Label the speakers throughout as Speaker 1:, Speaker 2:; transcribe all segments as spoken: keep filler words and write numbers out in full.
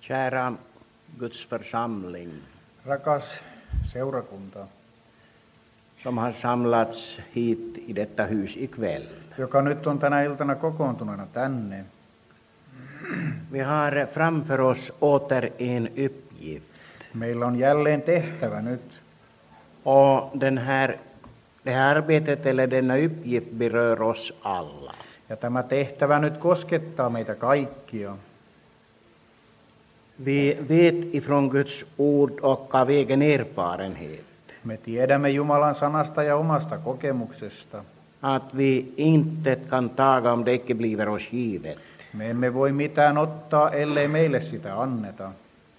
Speaker 1: Kära Guds församling
Speaker 2: Rakas seurakunta,
Speaker 1: som har samlats hit i detta hus ikväll.
Speaker 2: joka nyt on tänä iltana kokoontuneena tänne.
Speaker 1: Vi har framför oss åter en uppgift.
Speaker 2: Meillä on jälleen tehtävä nyt.
Speaker 1: Och den här, det här arbetet eller denna uppgift berör oss alla.
Speaker 2: Ja tämä tehtävä nyt koskettaa meitä kaikkia.
Speaker 1: Vi vet ifrån Guds ord och av egen erfarenhet
Speaker 2: Me tiedämme Jumalan sanasta ja omasta kokemuksesta.
Speaker 1: att vi inte kan taga om det icke bliver oss givet.
Speaker 2: Me emme voi mitään ottaa, ellei meille sitä anneta.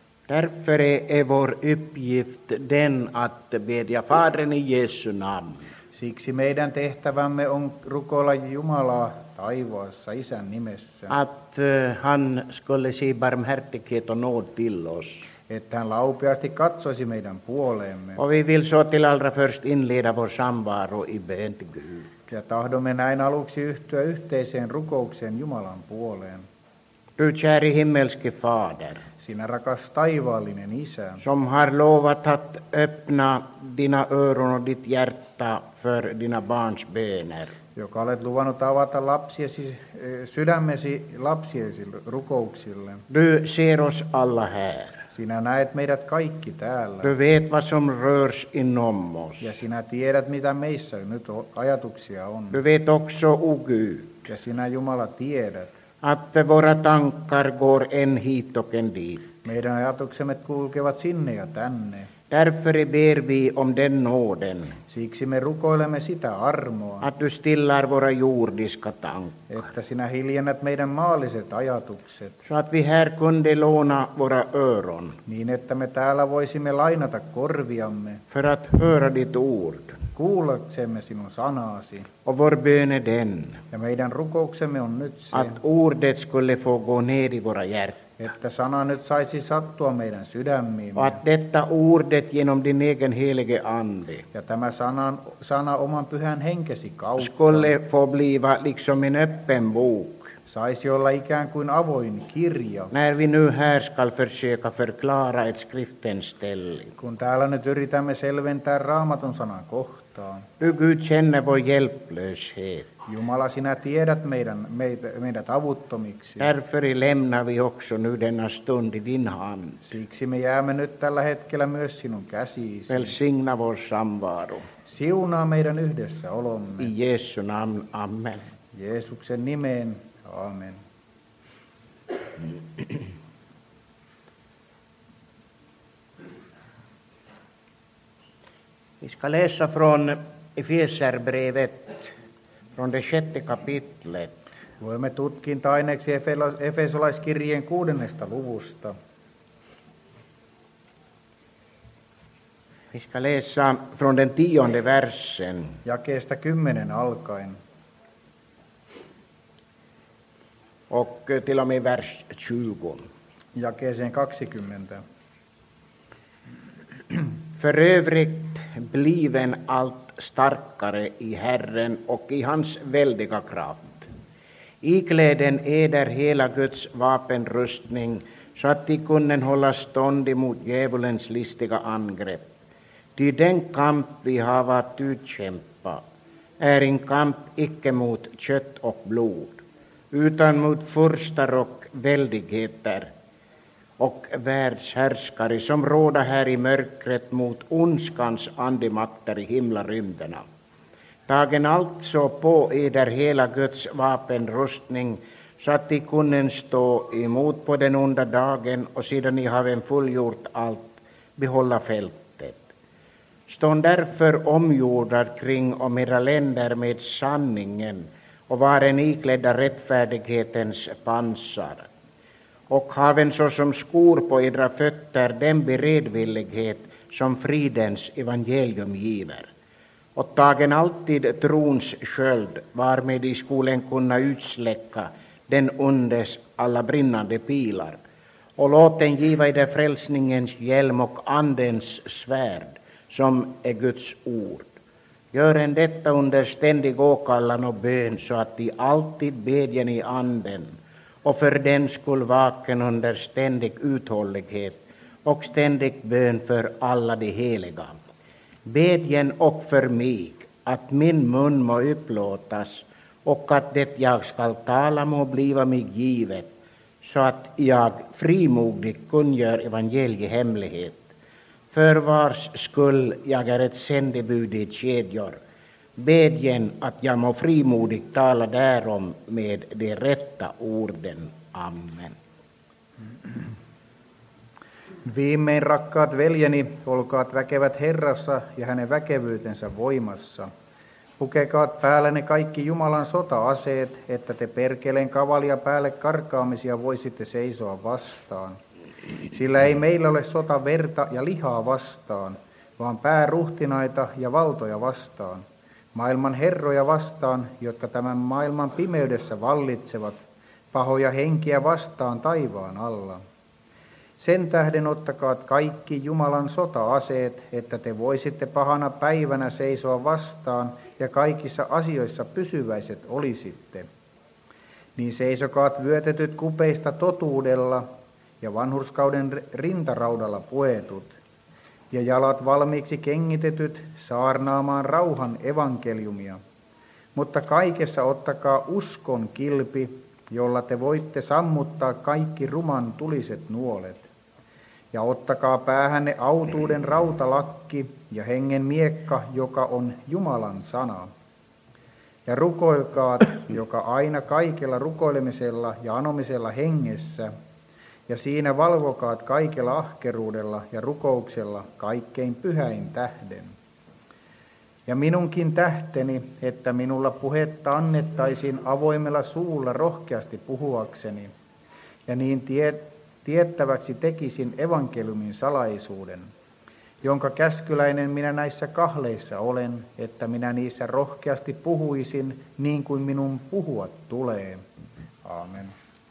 Speaker 1: Därför är vår uppgift den att bedja Fadern i Jesu namn.
Speaker 2: Siksi meidän tehtävämme on rukoilla Jumalaa taivaassa Isän nimessä,
Speaker 1: Att uh, han skulle se barmhärtighet och nåd till oss.
Speaker 2: että hän laupeasti katsoisi meidän puoleemme.
Speaker 1: Och vi vill så till allra först inleda vår samvaro i bön till Gud.
Speaker 2: Ja tahdomme näin aluksi yhtyä yhteiseen rukoukseen Jumalan puoleen.
Speaker 1: Du käre himmelske Fader,
Speaker 2: Sinä rakas taivaallinen Isä,
Speaker 1: som har lovat att öppna dina öron och ditt hjärta för dina barns böner.
Speaker 2: joka olet luvannut avata lapsiesi, sydämesi lapsiesi rukouksille.
Speaker 1: Du ser oss alla här.
Speaker 2: Sinä näet meidät kaikki täällä.
Speaker 1: Du vet vad som rörs inom oss.
Speaker 2: Ja sinä tiedät, mitä meissä nyt o- ajatuksia on.
Speaker 1: Du vet också, o Gud,
Speaker 2: Ja sinä, Jumala, tiedät.
Speaker 1: att våra tankar går en hit och en dit.
Speaker 2: Meidän ajatuksemme kulkevat sinne ja tänne.
Speaker 1: Därför ber vi om den nåden
Speaker 2: Siksi me rukoilemme sitä armoa,
Speaker 1: att du stillar våra jordiska tankar,
Speaker 2: että sinä hiljennät meidän maalliset ajatukset,
Speaker 1: så att vi här kunde låna våra öron
Speaker 2: niin että me täällä voisimme lainata korviamme,
Speaker 1: för att höra ditt ord.
Speaker 2: kuullaksemme sinun sanaasi.
Speaker 1: Och vår bön är den
Speaker 2: Ja meidän rukouksemme on nyt se,
Speaker 1: att ordet skulle få gå ner i våra hjärtan.
Speaker 2: että sana nyt saisi sattua meidän
Speaker 1: Och
Speaker 2: sydämiimme.
Speaker 1: att detta ordet genom din egen helige ande
Speaker 2: Ja tämä sana, sana oman pyhän henkesi kautta
Speaker 1: skulle få bliva liksom en öppen bok
Speaker 2: saisi olla ikään kuin avoin kirja.
Speaker 1: när vi nu här ska försöka förklara ett skriftens ställe.
Speaker 2: Kun täällä nyt yritämme selventää Raamatun sanan kohtaa.
Speaker 1: Du Gud känner vår hjälplöshet.
Speaker 2: Jumala, sinä tiedät meidän, meitä, meidät avuttomiksi.
Speaker 1: Därför lämnar vi också nu denna stund i din hand.
Speaker 2: Siksi me jäämme nyt tällä hetkellä myös sinun käsiisi.
Speaker 1: Välsigna vår samvaro.
Speaker 2: Siunaa meidän yhdessä olomme.
Speaker 1: I Jesu namn. Amen.
Speaker 2: Jeesuksen nimeen. Amen.
Speaker 1: Vi ska läsa från Efeserbrevet, från det sjätte kapitlet.
Speaker 2: Voimme tutkinta-aineeksi Efesolaiskirjeen kuudennesta luvusta.
Speaker 1: Vi ska läsa från den tionde versen
Speaker 2: Jakeesta kymmenen alkaen.
Speaker 1: och till och med vers tjugo.
Speaker 2: Jakeeseen kaksikymmentä.
Speaker 1: För övrigt bliven allt starkare i Herren och i hans väldiga kraft. Ikläden eder hela Guds vapenrustning så att de kunnen hålla stånd emot djävulens listiga angrepp. Ty den kamp vi har att utkämpa är en kamp icke mot kött och blod, utan mot furstar och väldigheter och världshärskare som råder här i mörkret mot ondskans andemakter i himlarymderna. Tagen alltså på eder hela Guds vapenrustning så att de kunnen stå emot på den onda dagen och sedan ni har fullgjort allt behålla fältet. Stå därför omgjordar kring om era länder med sanningen och varen iklädda rättfärdighetens pansar. Och haven såsom skor på edra fötter den beredvillighet som fridens evangelium giver. Och tagen alltid trons sköld, varmed i skolen kunna utsläcka den ondes alla brinnande pilar. Och låt den giva eder frälsningens hjälm och andens svärd, som är Guds ord. Gör en detta under ständig åkallan och bön, så att de alltid bedjen i anden och för den skull vaken under ständig uthållighet och ständig bön för alla de heliga. Bedjen och för mig att min mun må upplåtas och att det jag skall tala må bliva mig givet, så att jag frimodigt kungör evangeliehemlighet, för vars skull jag är ett sändebud i kedjor. Bedjen att jag må frimodigt tala därom med de rätta orden. Amen.
Speaker 2: Viimein, rakkaat veljeni, olkaat väkevät Herrassa ja hänen väkevyytensä voimassa. Pukekaat päällenne kaikki Jumalan sota-aseet, että te perkeleen kavalia päälle karkaamisia voisitte seisoa vastaan. Sillä ei meillä ole sota verta ja lihaa vastaan, vaan pääruhtinaita ja valtoja vastaan. Maailman herroja vastaan, jotka tämän maailman pimeydessä vallitsevat, pahoja henkiä vastaan taivaan alla. Sen tähden ottakaat kaikki Jumalan sota-aseet, että te voisitte pahana päivänä seisoa vastaan ja kaikissa asioissa pysyväiset olisitte. Niin seisokaat vyötetyt kupeista totuudella ja vanhurskauden rintaraudalla puetut, ja jalat valmiiksi kengitetyt saarnaamaan rauhan evankeliumia. Mutta kaikessa ottakaa uskon kilpi, jolla te voitte sammuttaa kaikki ruman tuliset nuolet. Ja ottakaa päähänne autuuden rautalakki ja hengen miekka, joka on Jumalan sana. Ja rukoilkaat, joka aina kaikella rukoilemisella ja anomisella hengessä, ja siinä valvokaat kaikella ahkeruudella ja rukouksella kaikkein pyhäin tähden. Ja minunkin tähteni, että minulla puhetta annettaisiin avoimella suulla rohkeasti puhuakseni, ja niin tie, tiettäväksi tekisin evankeliumin salaisuuden, jonka käskyläinen minä näissä kahleissa olen, että minä niissä rohkeasti puhuisin niin kuin minun puhua tulee. Amen.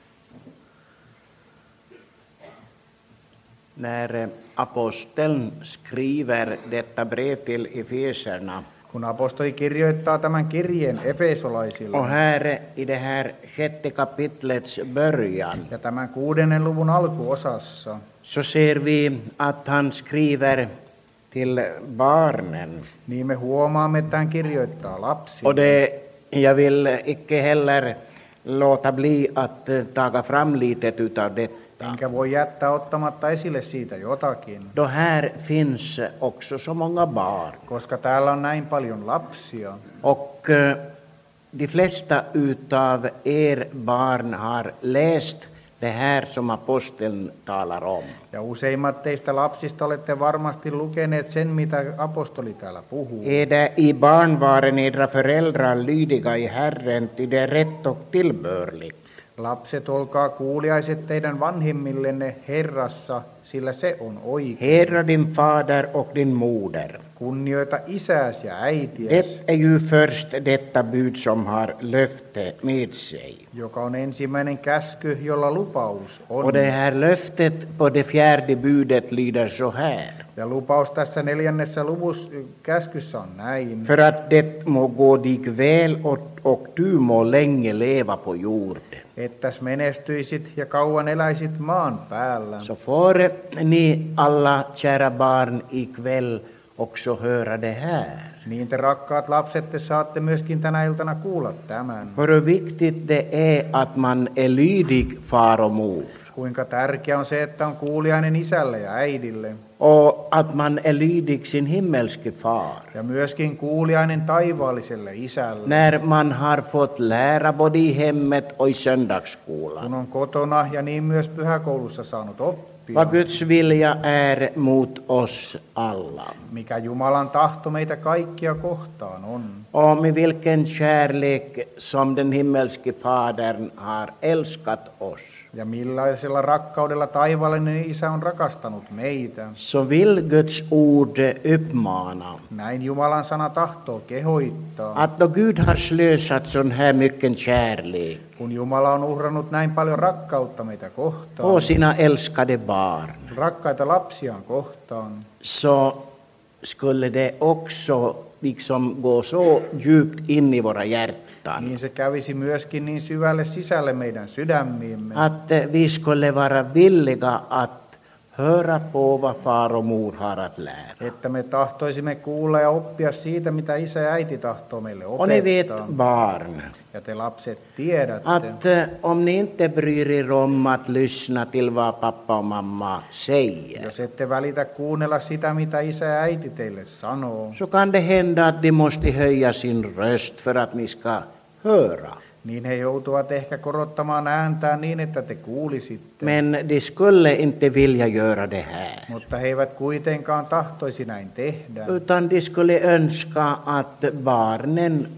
Speaker 1: När aposteln skriver detta brev till Efeserna,
Speaker 2: Kun apostoli kirjoittaa tämän kirjeen efesolaisille,
Speaker 1: och här i det här sjätte kapitlets början,
Speaker 2: ja tämän kuudennen luvun alkuosassa,
Speaker 1: så ser vi att han skriver till barnen.
Speaker 2: niin me huomaamme, että hän kirjoittaa lapsille.
Speaker 1: Och det, jag vill icke heller låta bli att taga fram litet utav detta.
Speaker 2: Enkä voi jättää ottamatta esille siitä jotakin,
Speaker 1: Då här finns också så många barn.
Speaker 2: koska täällä on näin paljon lapsia.
Speaker 1: Och eh, de flesta utav er barn har läst det här som aposteln talar om.
Speaker 2: Ja useimmat teistä lapsista olette varmasti lukeneet sen, mitä apostoli täällä puhuu.
Speaker 1: Eder i barnvaren edra föräldrar lydiga i Herren, ty det är rätt och tillbörligt.
Speaker 2: Lapset, olkaa kuuliaiset teidän vanhimmillenne Herrassa, sillä se on oikein.
Speaker 1: Hedra din fader och din moder.
Speaker 2: Kunnioita isääs ja äitiäs,
Speaker 1: Det är ju först detta bud som har löfte med sig.
Speaker 2: joka on ensimmäinen käsky, jolla lupaus on.
Speaker 1: Och det här löftet på det fjärde budet lyder så här.
Speaker 2: Ja lupaus tässä neljännessä luvussa käskyssä on näin.
Speaker 1: För att det må gå dig väl och, och du må länge leva på jorden.
Speaker 2: Ettäs menestyisit ja kauan eläisit maan päällä.
Speaker 1: Så får ni alla kära barn ikväll också höra det här.
Speaker 2: Niin te rakkaat lapset, te saatte myöskin tänä iltana kuulla tämän.
Speaker 1: För hur viktigt det är att man är lydig far och mor.
Speaker 2: Kuinka tärkeää on se, että on kuuliainen isälle ja äidille.
Speaker 1: Och att man är lydig sin himmelske far.
Speaker 2: Ja myöskin kuuliainen taivaalliselle isälle.
Speaker 1: När man har fått lära både i hemmet och i söndagsskolan.
Speaker 2: Kun on kotona ja niin myös pyhäkoulussa saanut oppia.
Speaker 1: Vad Guds vilja är mot oss alla.
Speaker 2: Mikä Jumalan tahto meitä kaikkia kohtaan on.
Speaker 1: Och med vilken kärlek som den himmelske fadern har älskat oss.
Speaker 2: Ja millaisella rakkaudella taivaallinen isä on rakastanut meitä.
Speaker 1: Så vill Guds ord uppmana
Speaker 2: Näin Jumalan sana tahtoo kehoittaa.
Speaker 1: att då Gud har slösat sån här mycket kärlek
Speaker 2: Kun Jumala on uhrannut näin paljon rakkautta meitä kohtaan,
Speaker 1: på sina älskade barn,
Speaker 2: rakkaita lapsiaan kohtaan,
Speaker 1: så skulle det också liksom gå så djupt in i våra hjärtan.
Speaker 2: niin se kävisi myöskin niin syvälle sisälle meidän sydämiimme,
Speaker 1: Att eh, vi skulle vara villiga att höra på vad far och mor har att lära.
Speaker 2: että me tahtoisimme kuulla ja oppia siitä, mitä isä ja äiti tahtoo meille
Speaker 1: Och ni vet
Speaker 2: opettaa.
Speaker 1: barn,
Speaker 2: Ja te lapset tiedätte,
Speaker 1: att eh, om ni inte bryr er om att lyssna till vad pappa och mamma säger,
Speaker 2: jos ette välitä kuunnella sitä, mitä isä ja äiti teille sanoo,
Speaker 1: så kan det hända att de måste höja sin röst för att ni ska höra.
Speaker 2: niin he joutuvat ehkä korottamaan ääntään niin, että te kuulisitte.
Speaker 1: Men de skulle inte vilja göra det här.
Speaker 2: Mutta he eivät kuitenkaan tahtoisi näin tehdä,
Speaker 1: Utan de skulle önska att barnen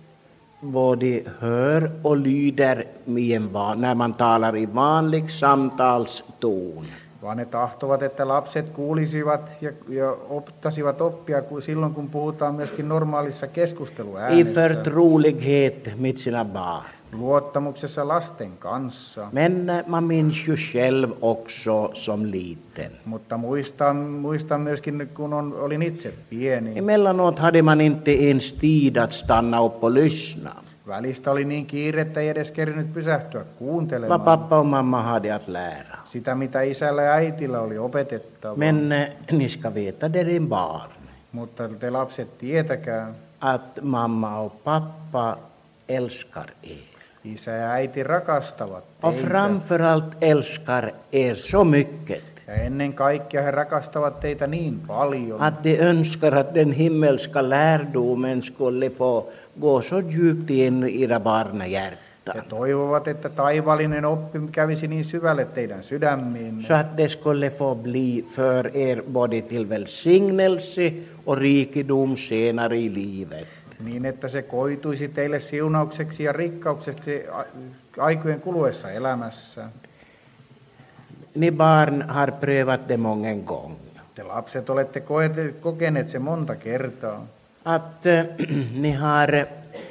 Speaker 1: både hör och lyder i en van, när man talar i vanlig samtalston.
Speaker 2: vaan ne tahtovat, että lapset kuulisivat ja, ja ottaisivat oppia ku- silloin, kun puhutaan myöskin normaalissa
Speaker 1: I
Speaker 2: keskusteluäänessä,
Speaker 1: förtrolighet med sina barn.
Speaker 2: luottamuksessa lasten kanssa.
Speaker 1: Men man minns ju själv också som liten.
Speaker 2: Mutta muistan, muistan myöskin, kun on, olin itse pieni.
Speaker 1: Emellanåt hade man inte ens tid att stanna upp och lyssna.
Speaker 2: Välistä oli niin kiire, että ei edes kerinyt pysähtyä
Speaker 1: Vad
Speaker 2: kuuntelemaan
Speaker 1: pappa och mamma hade att lära.
Speaker 2: sitä, mitä isällä ja äitillä oli opetettava.
Speaker 1: Men eh, ni ska veta, det är din barn,
Speaker 2: Mutta te lapset tietäkää,
Speaker 1: att mamma och pappa älskar er.
Speaker 2: isä ja äiti rakastavat
Speaker 1: Och
Speaker 2: teitä.
Speaker 1: framförallt älskar er så mycket
Speaker 2: Ja ennen kaikkea he rakastavat teitä niin paljon,
Speaker 1: att de önskar att den himmelska lärdomen skulle få gå så djupt in i era
Speaker 2: he
Speaker 1: barnahjärtan.
Speaker 2: toivovat, että taivaallinen oppi kävisi niin syvälle teidän
Speaker 1: Så
Speaker 2: sydämiinne,
Speaker 1: att det skulle få bli för er både till välsignelse och rikedom senare i livet.
Speaker 2: niin että se koituisi teille siunaukseksi ja rikkaukseksi a- aikojen kuluessa elämässä.
Speaker 1: Ni barn har prövat det mången gång.
Speaker 2: Te lapset olette koete- kokeneet se monta kertaa,
Speaker 1: Att eh, ni har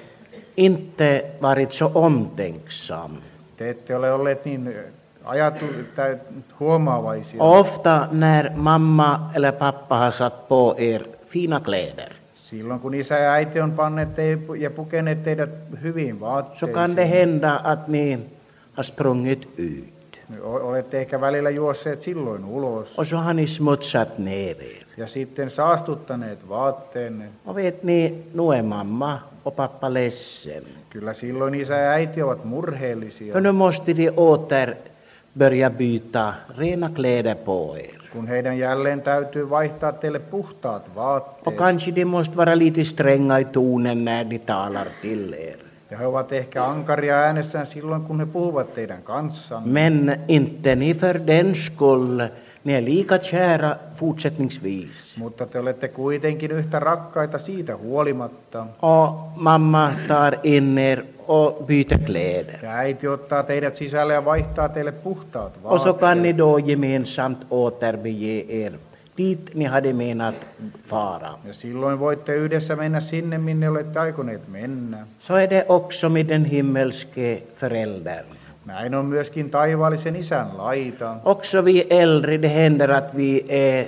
Speaker 1: inte varit så omtänksam.
Speaker 2: te ette ole olleet niin ajatu, tai huomaavaisia.
Speaker 1: Ofta när mamma eller pappa har satt på er fina kläder,
Speaker 2: Silloin kun isä ja äiti on panneet te- ja pukeneet teidät hyviin
Speaker 1: så kan det
Speaker 2: vaatteisiin,
Speaker 1: hända att ni har sprungit ut.
Speaker 2: o- olette ehkä välillä juosseet silloin ulos
Speaker 1: Och så har ni smutsat ner er.
Speaker 2: ja sitten saastuttaneet vaatteenne.
Speaker 1: Och vet ni, nu är mamma och pappa ledsen.
Speaker 2: Kyllä silloin isä ja äiti ovat murheellisia,
Speaker 1: För nu måste de åter börja byta rena kläder på er.
Speaker 2: kun heidän jälleen täytyy vaihtaa teille puhtaat
Speaker 1: Och
Speaker 2: vaatteet.
Speaker 1: kanske de måste vara lite stränga i tonen när de talar till er.
Speaker 2: Ja he ovat ehkä ankaria äänessään silloin, kun he puhuvat teidän kanssanne.
Speaker 1: Men inte ni för den skull, ni är lika kära fortsättningsvis.
Speaker 2: Mutta te olette kuitenkin yhtä rakkaita siitä huolimatta.
Speaker 1: Och mamma tar in er och byter kläder.
Speaker 2: Ja äiti ottaa teidät sisälle ja vaihtaa teille puhtaat
Speaker 1: Och så kan ni
Speaker 2: vaatteet.
Speaker 1: då gemensamt återbege er dit ni hade menat fara.
Speaker 2: Ja silloin voitte yhdessä mennä sinne, minne olette aikoneet mennä.
Speaker 1: Så är det också med den himmelske föräldern.
Speaker 2: Näin on myöskin taivaallisen isän laita.
Speaker 1: Också vi äldre, det händer att vi är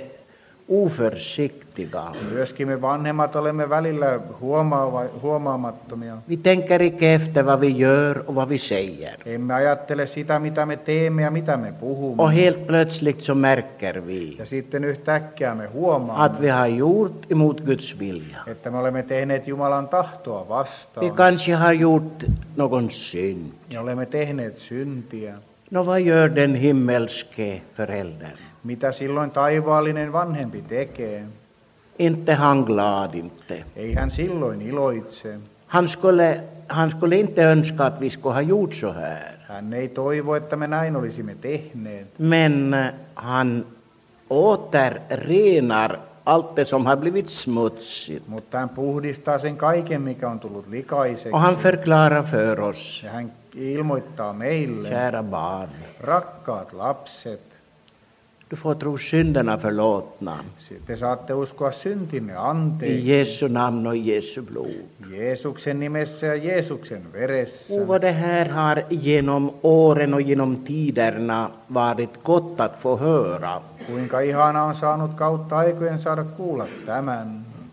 Speaker 1: oförsiktiga.
Speaker 2: Myöskin me vanhemmat olemme välillä huomaava- huomaamattomia.
Speaker 1: Vi tänker inte efter vad vi gör och vad vi säger.
Speaker 2: Emme ajattele sitä, mitä me teemme ja mitä me puhumme.
Speaker 1: Och helt plötsligt så märker vi
Speaker 2: Ja sitten yhtäkkiä me
Speaker 1: att
Speaker 2: huomaamme,
Speaker 1: vi har gjort emot Guds vilja.
Speaker 2: että me olemme tehneet Jumalan tahtoa
Speaker 1: Vi
Speaker 2: vastaan.
Speaker 1: kanske har gjort någon synd.
Speaker 2: Ja olemme tehneet syntiä.
Speaker 1: Nå, vad gör den himmelske föräldern?
Speaker 2: Mitä silloin taivaallinen vanhempi tekee?
Speaker 1: Inte han glad inte.
Speaker 2: Ei hän silloin iloitse.
Speaker 1: Han skulle, han skulle inte önska att vi skulle ha gjort så här.
Speaker 2: Hän ei toivo, että me näin olisimme tehneet.
Speaker 1: Men eh, han återrenar allt det som har blivit smutsigt.
Speaker 2: Mutta hän puhdistaa sen kaiken, mikä on tullut likaiseksi.
Speaker 1: Och han förklarar för oss,
Speaker 2: Ja hän ilmoittaa meille,
Speaker 1: kära barn,
Speaker 2: rakkaat lapset,
Speaker 1: du får tro synderna förlåtna.
Speaker 2: te saatte uskoa syntinne
Speaker 1: I
Speaker 2: anteeksi
Speaker 1: Jesu namn och i Jesu blod.
Speaker 2: Jeesuksen nimessä ja Jeesuksen veressä.
Speaker 1: Och vad det här har genom åren och genom tiderna varit gott att få höra.
Speaker 2: Kuinka ihana on saanut kautta aikojen saada kuulla tämän.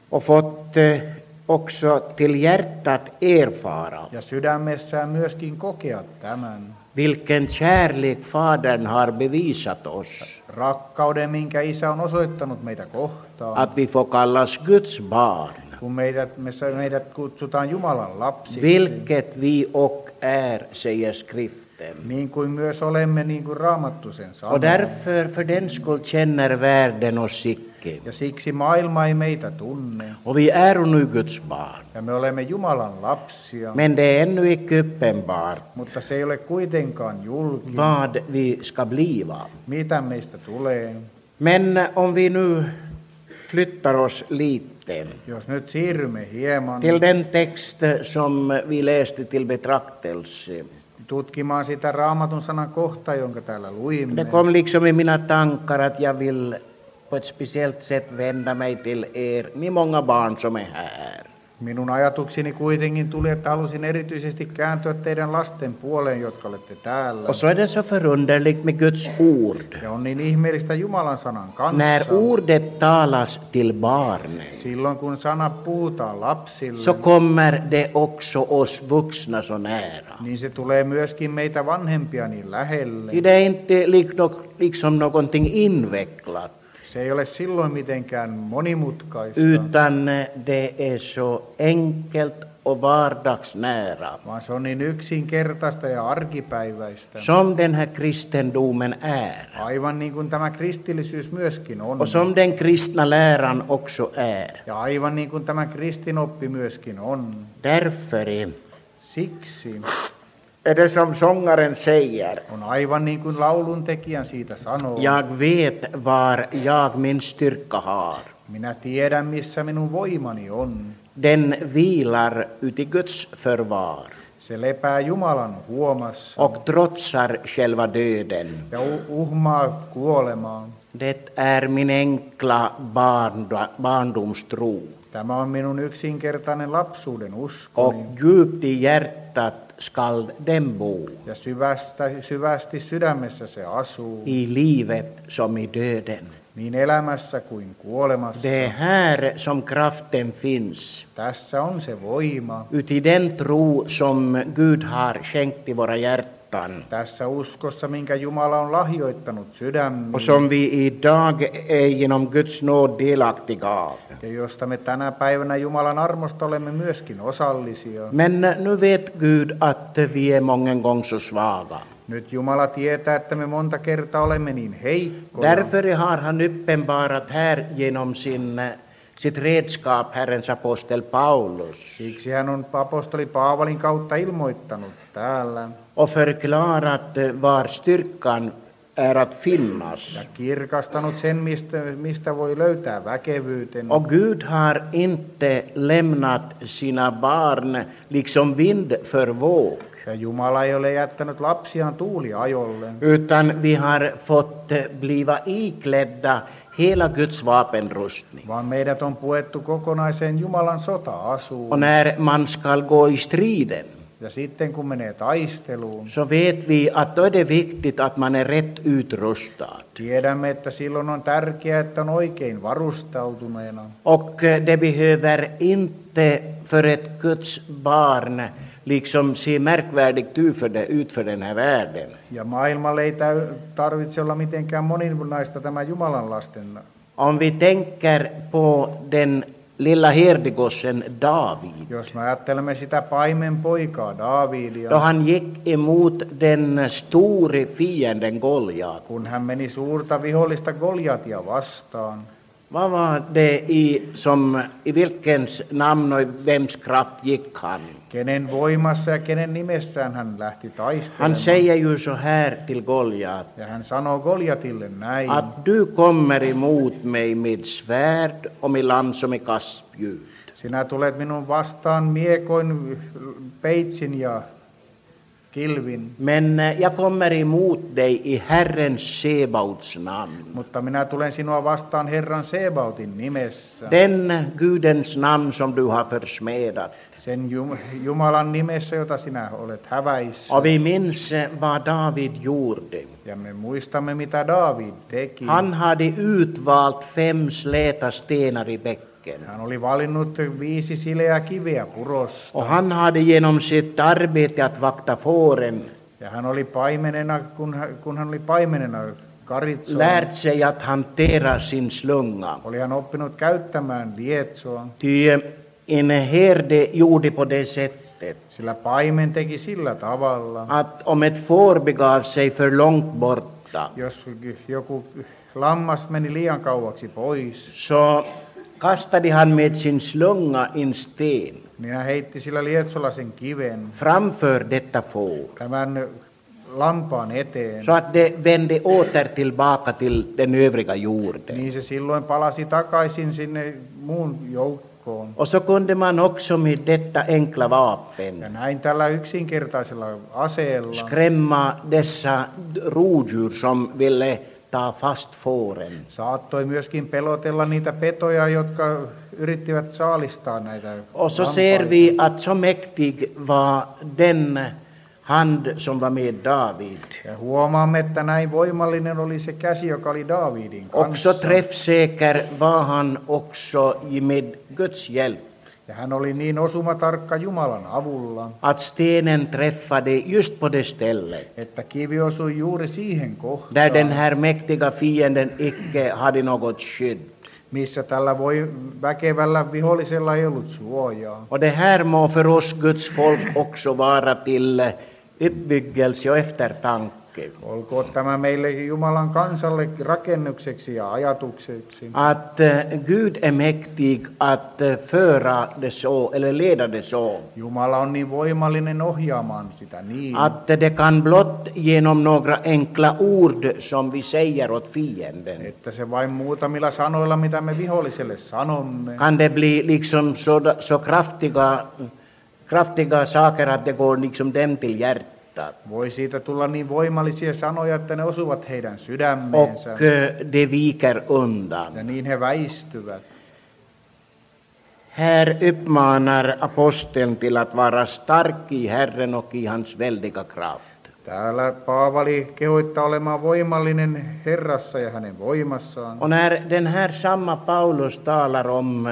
Speaker 1: och fått eh, också till hjärtat erfara
Speaker 2: ja sydämessään myöskin kokea tämän.
Speaker 1: vilken kärlek Fadern har bevisat oss,
Speaker 2: Rakkauden, minkä Isä on osoittanut meitä kohtaan.
Speaker 1: att vi får kallas Guds barn,
Speaker 2: Kun meidät, me, meidät kutsutaan Jumalan lapsiksi,
Speaker 1: vilket vi och är, säger skriften.
Speaker 2: niin kuin myös olemme, niin kuin Raamattu sen sanoo.
Speaker 1: Och därför, för den skull känner världen oss icke.
Speaker 2: Ja siksi maailma ei meitä tunne.
Speaker 1: Och vi är nu Guds barn.
Speaker 2: Ja me olemme Jumalan lapsia,
Speaker 1: Men det är ännu icke uppenbart
Speaker 2: mutta se ei ole kuitenkaan julki,
Speaker 1: vad vi ska bliva.
Speaker 2: mitä meistä tulee.
Speaker 1: Men om vi nu flyttar oss lite
Speaker 2: Jos nyt siirrymme hieman
Speaker 1: till den text som vi läste till betraktelse.
Speaker 2: tutkimaan sitä Raamatun sanan kohtaa, jonka täällä luimme,
Speaker 1: Det kom liksom i mina tankar att jag vill på ett speciellt sätt vända mig till er, ni många barn som är här.
Speaker 2: minun ajatuksini kuitenkin tuli, että halusin erityisesti kääntyä teidän lasten puoleen, jotka olette täällä.
Speaker 1: Och så är det så förunderligt med Guds ord.
Speaker 2: Ja on niin ihmeellistä Jumalan sanan kanssa.
Speaker 1: När ordet talas till barnen,
Speaker 2: Silloin kun sana puhutaan lapsille,
Speaker 1: så kommer det också oss vuxna så nära.
Speaker 2: niin se tulee myöskin meitä vanhempia niin lähelle.
Speaker 1: Det är inte liksom någonting invecklat,
Speaker 2: Se ei ole silloin mitenkään monimutkaista,
Speaker 1: utan det är så enkelt och vardagsnära
Speaker 2: vaan se on niin yksinkertaista ja arkipäiväistä.
Speaker 1: som den här kristendomen är.
Speaker 2: Aivan niin kuin tämä kristillisyys myöskin on.
Speaker 1: Och som den kristna läran också är.
Speaker 2: Ja aivan niin kuin tämä kristinoppi myöskin on.
Speaker 1: Därför
Speaker 2: Siksi
Speaker 1: är det som sångaren säger,
Speaker 2: on aivan niin kuin lauluntekijän siitä sanoo.
Speaker 1: jag vet var jag min styrka har.
Speaker 2: Minä tiedän, missä minun voimani on.
Speaker 1: Den vilar uti Guds förvar
Speaker 2: Se lepää Jumalan huomassa
Speaker 1: och trotsar själva döden.
Speaker 2: ja u- uhmaa kuolemaa.
Speaker 1: Det är min enkla barnda, barndomstro.
Speaker 2: Tämä on minun yksinkertainen lapsuuden
Speaker 1: Och
Speaker 2: uskoni.
Speaker 1: djupt i hjärtat skall den bo,
Speaker 2: Ja syvästä, syvästi sydämessä se asuu,
Speaker 1: i livet som i döden.
Speaker 2: niin elämässä kuin kuolemassa.
Speaker 1: Det är här som kraften finns,
Speaker 2: Tässä on se voima.
Speaker 1: uti den tro som Gud har skänkt i våra hjärtan
Speaker 2: Tässä uskossa, minkä Jumala on lahjoittanut sydämiin,
Speaker 1: och som vi idag är genom Guds nåd delaktiga av.
Speaker 2: ja josta me tänä päivänä Jumalan armosta olemme myöskin osallisia.
Speaker 1: Men nu vet Gud att vi är många gånger så svaga.
Speaker 2: Nyt Jumala tietää, että me monta kertaa olemme niin heikkoja.
Speaker 1: Därför har han uppenbarat här genom sin, sitt redskap, Herrens apostel Paulus,
Speaker 2: Siksi hän on apostoli Paavalin kautta ilmoittanut täällä
Speaker 1: och förklarat var styrkan är att finnas.
Speaker 2: ja kirkastanut sen, mistä, mistä voi löytää väkevyyten.
Speaker 1: Och Gud har inte lämnat sina barn liksom vind för våg,
Speaker 2: Ja Jumala ei ole jättänyt lapsiaan tuuliajolle,
Speaker 1: utan vi har fått bliva iklädda hela Guds vapenrustning.
Speaker 2: vaan meidät on puettu kokonaiseen Jumalan sota-asuun.
Speaker 1: Och när man skall gå i striden,
Speaker 2: Ja sitten kun menee taisteluun,
Speaker 1: så vet vi att då är det viktigt att man är rätt utrustad.
Speaker 2: tiedämme, että silloin on tärkeää, että on oikein varustautuneena.
Speaker 1: Och det behöver inte för ett Guds barn liksom se märkvärdigt ut för, det, ut för den här världen.
Speaker 2: Ja maailmalle ei täy- tarvitse olla mitenkään moninaista tämä Jumalan lasten.
Speaker 1: Om vi tänker på den lilla herdegossen David,
Speaker 2: Jos me ajattelemme sitä paimenpoikaa Daavidia,
Speaker 1: då han gick emot den store fienden Goliat.
Speaker 2: kun hän meni suurta vihollista Goljatia vastaan,
Speaker 1: Vad var det i, som, i vilkens namn och i vems kraft gick han?
Speaker 2: kenen voimassa ja kenen nimessään hän lähti
Speaker 1: Han
Speaker 2: taistelemaan.
Speaker 1: säger ju så här till Goliat,
Speaker 2: Ja hän sanoo Goljatille näin,
Speaker 1: att du kommer emot mig med svärd och med lans och med kaspljud.
Speaker 2: sinä tulet minun vastaan miekoin, peitsin ja kilvin,
Speaker 1: Men eh, jag kommer emot dig i Herrens Sebauts namn.
Speaker 2: mutta minä tulen sinua vastaan Herran Sebautin nimessä,
Speaker 1: Den Gudens namn som du har försmädat.
Speaker 2: sen Jum- Jumalan nimessä, jota sinä olet häväissä.
Speaker 1: Och vi minns eh, vad David gjorde.
Speaker 2: Ja me muistamme, mitä Daavid teki.
Speaker 1: Han hade utvalt fem släta stenar i bäcken. bjälken.
Speaker 2: Hän oli valinnut viisi sileää kiveä purosta.
Speaker 1: Och han hade genom sitt arbete att vakta fåren
Speaker 2: Ja hän oli paimenena, kun hän, kun hän oli paimenena karitsoa,
Speaker 1: lärt sig att hantera sin slunga.
Speaker 2: oli hän oppinut käyttämään lietsoa,
Speaker 1: Ty en herde gjorde på det sättet
Speaker 2: sillä paimen teki sillä tavalla,
Speaker 1: att om ett får begav sig för långt borta,
Speaker 2: jos joku lammas meni liian kauaksi pois,
Speaker 1: så kastade han med sin slunga en sten
Speaker 2: niin hän heitti sillä lietsolla sen kiven
Speaker 1: framför detta får,
Speaker 2: tämän lampaan eteen.
Speaker 1: så att det vände åter tillbaka till den övriga jorden.
Speaker 2: Niin se silloin palasi takaisin sinne muun joukkoon.
Speaker 1: Och så kunde man också med detta enkla
Speaker 2: Ja
Speaker 1: vapen
Speaker 2: näin tällä yksinkertaisella aseella
Speaker 1: skrämma dessa rovdjur som ville ta fast fåren.
Speaker 2: saattoi myöskin pelotella niitä petoja, jotka yrittivät saalistaa näitä
Speaker 1: Och så
Speaker 2: lampaita.
Speaker 1: ser vi att så mäktig var den hand som var med David.
Speaker 2: Ja huomaamme, että näin voimallinen oli se käsi, joka oli Daavidin kanssa.
Speaker 1: Också träffsäker var han också med Guds hjälp.
Speaker 2: Ja hän oli niin osumatarkka Jumalan avulla,
Speaker 1: Att stenen träffade just på det stället
Speaker 2: että kivi osui juuri siihen kohtaan,
Speaker 1: där den här mäktiga fienden icke hade något skydd.
Speaker 2: missä tällä voi väkevällä vihollisella ei ollut suojaa.
Speaker 1: Och det här må för oss Guds folk också vara till uppbyggelse och eftertanke.
Speaker 2: Olkoon tämä meille Jumalan kansalle rakennukseksi ja ajatukseksi,
Speaker 1: Att eh, Gud är mäktig att eh, föra det så, eller leda det så.
Speaker 2: Jumala on niin voimallinen ohjaamaan sitä niin,
Speaker 1: Att det kan blott genom några enkla ord som vi säger åt fienden,
Speaker 2: että se vain muutamilla sanoilla, mitä me viholliselle sanomme,
Speaker 1: kan det bli liksom så, så kraftiga, kraftiga saker att det går liksom dem till hjärtat.
Speaker 2: voi siitä tulla niin voimallisia sanoja, että ne osuvat heidän sydämeensä,
Speaker 1: Och eh, det viker undan.
Speaker 2: ja niin he väistyvät.
Speaker 1: Här uppmanar aposteln till att vara stark i Herren och i hans väldiga kraft.
Speaker 2: Täällä Paavali kehoittaa olemaan voimallinen Herrassa ja hänen voimassaan.
Speaker 1: Och när den här samma Paulus talar om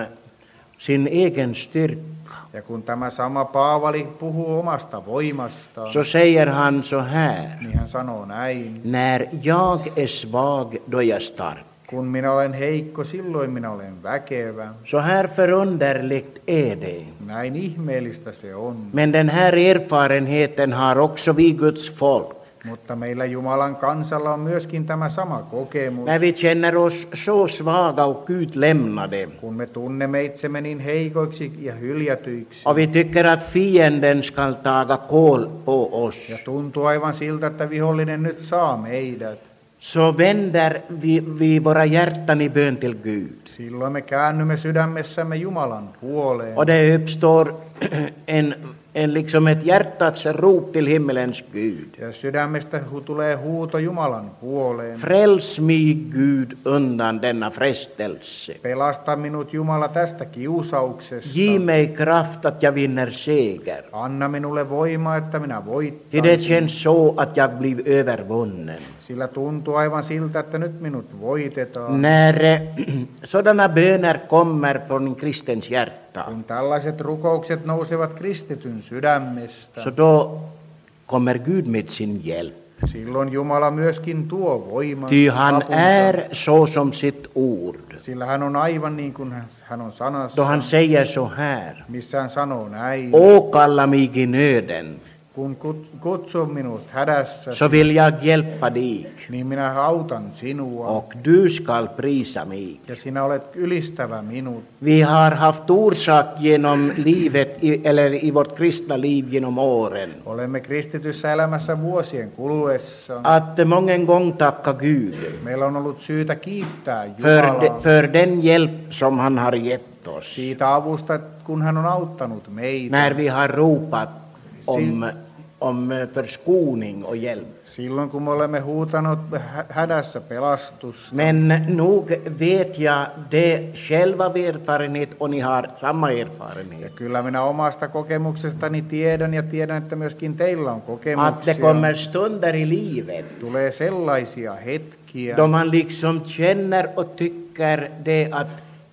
Speaker 1: sin egen styrka,
Speaker 2: Ja kun tämä sama Paavali puhuu omasta voimastaan,
Speaker 1: så säger han så här:
Speaker 2: niin hän sanoo näin:
Speaker 1: när jag är svag, då är jag stark.
Speaker 2: kun minä olen heikko, silloin minä olen väkevä.
Speaker 1: Så här förunderligt är det.
Speaker 2: Näin ihmeellistä se on.
Speaker 1: Men den här erfarenheten har också vi Guds folk.
Speaker 2: Mutta meillä Jumalan kansalla on myöskin tämä sama kokemus.
Speaker 1: När vi känner oss så svaga och utlämnade,
Speaker 2: Kun me tunnemme itsemme niin heikoiksi ja hyljätyiksi,
Speaker 1: och vi tycker att fienden ska taga kål på oss,
Speaker 2: ja tuntuu aivan siltä, että vihollinen nyt saa meidät,
Speaker 1: så vänder vi, vi våra hjärtan i bön till Gud.
Speaker 2: silloin me käännymme sydämessämme Jumalan puoleen.
Speaker 1: Och det uppstår en, en liksom ett hjärtats rop till himmelens Gud.
Speaker 2: Ja sydämestä hu- tulee huuto Jumalan puoleen.
Speaker 1: Fräls mig Gud undan denna frestelse.
Speaker 2: Pelasta minut Jumala tästä kiusauksesta.
Speaker 1: Ge mig kraft att jag vinner seger.
Speaker 2: Anna minulle voimaa, että minä
Speaker 1: Ty det
Speaker 2: voittaisin.
Speaker 1: känns så att jag blir övervunnen.
Speaker 2: Sillä tuntuu aivan siltä, että nyt minut voitetaan.
Speaker 1: När eh, sådana böner kommer från en kristens hjärta,
Speaker 2: Kun tällaiset rukoukset nousevat kristityn sydämestä,
Speaker 1: så då kommer Gud med sin hjälp.
Speaker 2: silloin Jumala myöskin tuo voiman.
Speaker 1: Ty han är så som sitt ord.
Speaker 2: Sillä hän on aivan niin kuin hän on
Speaker 1: Då
Speaker 2: sanassa,
Speaker 1: han säger så här:
Speaker 2: missä hän sanoo näin.
Speaker 1: åkalla mig i nöden,
Speaker 2: Kun kut- kutsuu minut hädässä,
Speaker 1: så vill jag hjälpa dig,
Speaker 2: niin minä autan sinua.
Speaker 1: och du skall prisa mig.
Speaker 2: Ja sinä olet ylistävä minut.
Speaker 1: Vi har haft orsak genom livet, i- eller i vårt kristna liv genom åren,
Speaker 2: Olemme kristityssä elämässä vuosien kuluessa.
Speaker 1: att mången gång tacka Gud
Speaker 2: Meillä on ollut syytä kiittää
Speaker 1: för, de,
Speaker 2: Jumalaa
Speaker 1: för den hjälp som han har gett oss,
Speaker 2: siitä avusta, kun hän on auttanut meitä.
Speaker 1: när vi har ropat om, om förskoning och hjälp.
Speaker 2: Silloin kun me olemme huutanut hä- hädässä pelastusta.
Speaker 1: Men nog vet jag det själva av erfarenhet, och ni har samma
Speaker 2: Ja
Speaker 1: erfarenhet,
Speaker 2: kyllä minä omasta kokemuksestani tiedän ja tiedän, että myöskin teillä on
Speaker 1: att det
Speaker 2: kokemuksia.
Speaker 1: kommer stunder i livet
Speaker 2: Tulee sellaisia hetkiä,
Speaker 1: då man liksom känner och tycker det att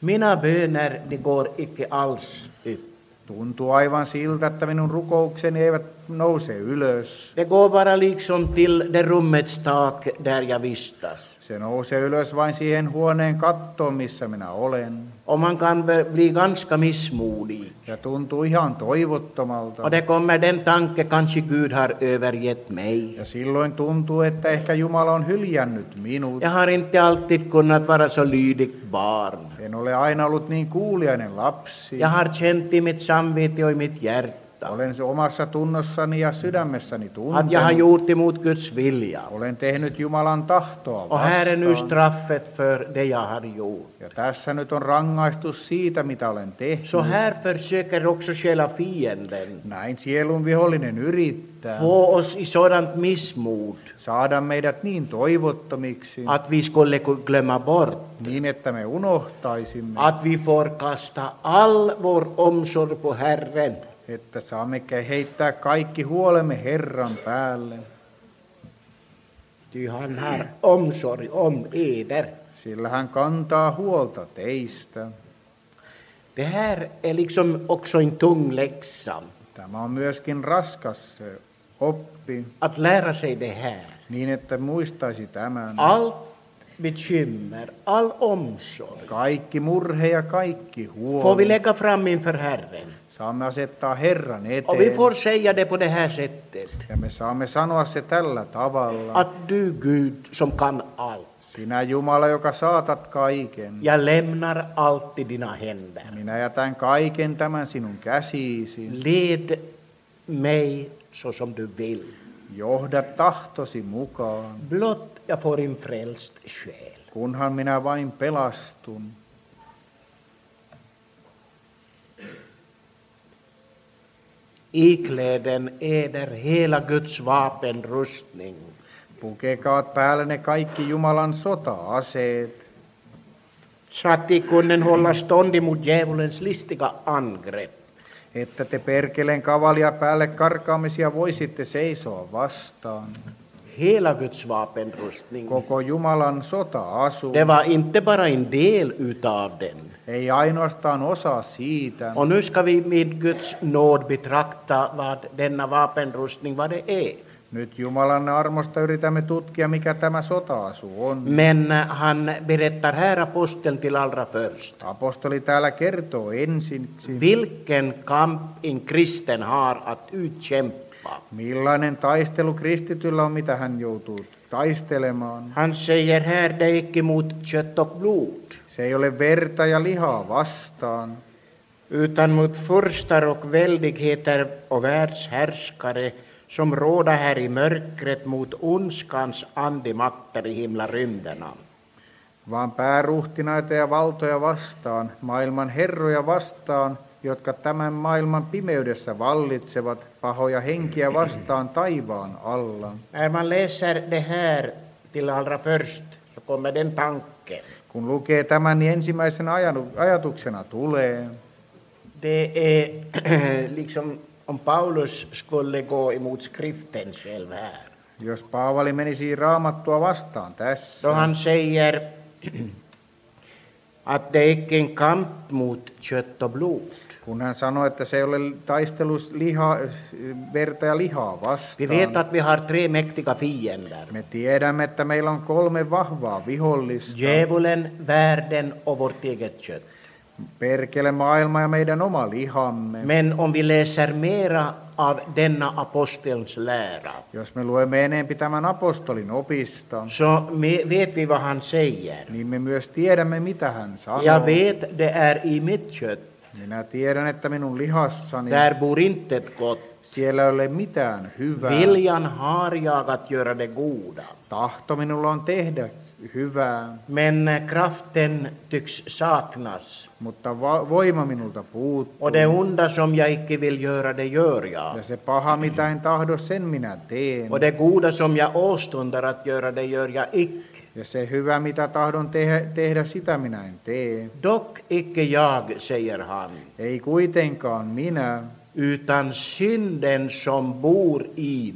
Speaker 1: Mina böner, de går icke alls upp.
Speaker 2: Tuntuu aivan siltä, että minun rukoukseni eivät nouse ylös.
Speaker 1: Det går bara liksom till det rummets tak där jag vistas.
Speaker 2: Se nousee ylös vain siihen huoneen kattoon, missä minä olen.
Speaker 1: Och man kan bli ganska missmodig.
Speaker 2: Ja tuntuu ihan toivottomalta.
Speaker 1: Och det kommer den tanke, kanske Gud har övergett mig.
Speaker 2: Ja silloin tuntuu, että ehkä Jumala on hyljännyt minut.
Speaker 1: Jag har inte alltid kunnat vara så lydigt barn.
Speaker 2: En ole aina ollut niin kuuliainen lapsi.
Speaker 1: Jag har känt i mitt samvete och i mitt hjärta
Speaker 2: Olen se omassa tunnossani ja sydämessäni
Speaker 1: att jag har
Speaker 2: tuntenut.
Speaker 1: gjort emot Guds vilja.
Speaker 2: Olen tehnyt Jumalan tahtoa
Speaker 1: Och här är nu
Speaker 2: vastaan.
Speaker 1: straffet för det jag har gjort.
Speaker 2: Ja tässä nyt on rangaistus siitä, mitä olen tehnyt.
Speaker 1: Så här försöker också själa fienden
Speaker 2: Näin sielun vihollinen yrittää
Speaker 1: få oss i sådant missmod
Speaker 2: saada meidät niin toivottomiksi,
Speaker 1: att vi skulle glömma bort
Speaker 2: niin että me unohtaisimme,
Speaker 1: att vi får kasta all vår omsorg på Herren.
Speaker 2: että saamme heittää kaikki huolemme Herran päälle,
Speaker 1: Ty han har omsorg om eder.
Speaker 2: sillä hän kantaa huolta teistä.
Speaker 1: Det här är liksom också en tung läxa.
Speaker 2: Tämä on myöskin raskas eh, oppi,
Speaker 1: Att lära sig det här.
Speaker 2: niin että muistaisi tämän.
Speaker 1: Allt bekymmer, all omsorg
Speaker 2: Kaikki murhe ja kaikki
Speaker 1: får vi
Speaker 2: huoli
Speaker 1: lägga fram inför Herren.
Speaker 2: saamme asettaa Herran
Speaker 1: Och vi
Speaker 2: eteen.
Speaker 1: får säga det på det här sättet.
Speaker 2: Ja me saamme sanoa se tällä tavalla.
Speaker 1: Att du Gud som kan allt.
Speaker 2: Sinä Jumala, joka saatat kaiken.
Speaker 1: Jag lämnar allt i dina händer.
Speaker 2: Minä jätän kaiken tämän sinun käsiisi.
Speaker 1: Led mig så som du vill.
Speaker 2: Johda tahtosi mukaan,
Speaker 1: Blott jag får en frälst själ.
Speaker 2: kunhan minä vain pelastun.
Speaker 1: Ikläden eder hela Guds vapenrustning.
Speaker 2: Pukekaat päällenne kaikki Jumalan sota-aseet,
Speaker 1: Så att de kunde hålla stånd emot djävulens listiga angrepp.
Speaker 2: että te perkeleen kavalia päälle karkaamisia voisitte seisoa vastaan.
Speaker 1: Hela Guds vapenrustning.
Speaker 2: Koko Jumalan sota-asu,
Speaker 1: Det var inte bara en del utav den.
Speaker 2: ei ainoastaan osa siitä.
Speaker 1: Och nu ska vi med Guds nåd betrakta vad denna vapenrustning vad det är.
Speaker 2: Nyt Jumalan armosta yritämme tutkia, mikä tämä sota-asu on.
Speaker 1: Men han berättar här aposteln till allra först.
Speaker 2: Apostoli täällä kertoo ensiksi,
Speaker 1: Vilken kamp en kristen har att utkämpa.
Speaker 2: millainen taistelu kristityllä on, mitä hän joutuu taistelemaan.
Speaker 1: Han säger här, det är icke mot kött och blod,
Speaker 2: Se ei ole verta ja lihaa vastaan,
Speaker 1: utan mot furstar och väldigheter och världshärskare som råder här i mörkret, mot ondskans andemakter i himlarymderna.
Speaker 2: vaan pääruhtinaita ja valtoja vastaan, maailman herroja vastaan, jotka tämän maailman pimeydessä vallitsevat, pahoja henkiä vastaan taivaan alla.
Speaker 1: När man läser det här till allra först så kommer den tanken.
Speaker 2: Kun lukee tämän, niin ensimmäisenä ajanu- ajatuksena tulee,
Speaker 1: Det är liksom om Paulus skulle gå emot skriften själv här.
Speaker 2: jos Paavali menisi raamattua vastaan tässä,
Speaker 1: Då han säger att det är icke en kamp mot kött och blod.
Speaker 2: kun hän sanoi, että se ei ole taistelus liha, verta ja lihaa
Speaker 1: Vi vet
Speaker 2: vastaan.
Speaker 1: att vi har tre mäktiga fiender.
Speaker 2: Me tiedämme, että meillä on kolme vahvaa vihollista.
Speaker 1: Djävulen, världen och vårt eget kött.
Speaker 2: Perkele maailma ja meidän oma lihamme.
Speaker 1: Men om vi läser mera av denna apostelns lära
Speaker 2: Jos me luemme enempi tämän apostolin opista,
Speaker 1: så me- vet vi vad han säger.
Speaker 2: niin me myös tiedämme, mitä hän sanoo.
Speaker 1: Jag vet det är i mitt kött.
Speaker 2: Minä tiedän, että minun lihassani
Speaker 1: Där bor intet gott.
Speaker 2: siellä ei ole mitään hyvää.
Speaker 1: Viljan har jag att göra det goda.
Speaker 2: Tahto minulla on tehdä hyvää,
Speaker 1: Men kraften tycks saknas.
Speaker 2: mutta va- voima minulta puuttuu.
Speaker 1: Och det onda som jag icke vill göra, det gör jag.
Speaker 2: Ja se paha, mitä en tahdo, sen minä teen.
Speaker 1: Och det goda som jag åstundar att göra, det gör jag icke.
Speaker 2: Ja se hyvä, mitä tahdon tehdä, tehdä, sitä minä en tee.
Speaker 1: Dock icke jag, säger han,
Speaker 2: Ei kuitenkaan minä,
Speaker 1: utan synden som bor i mig.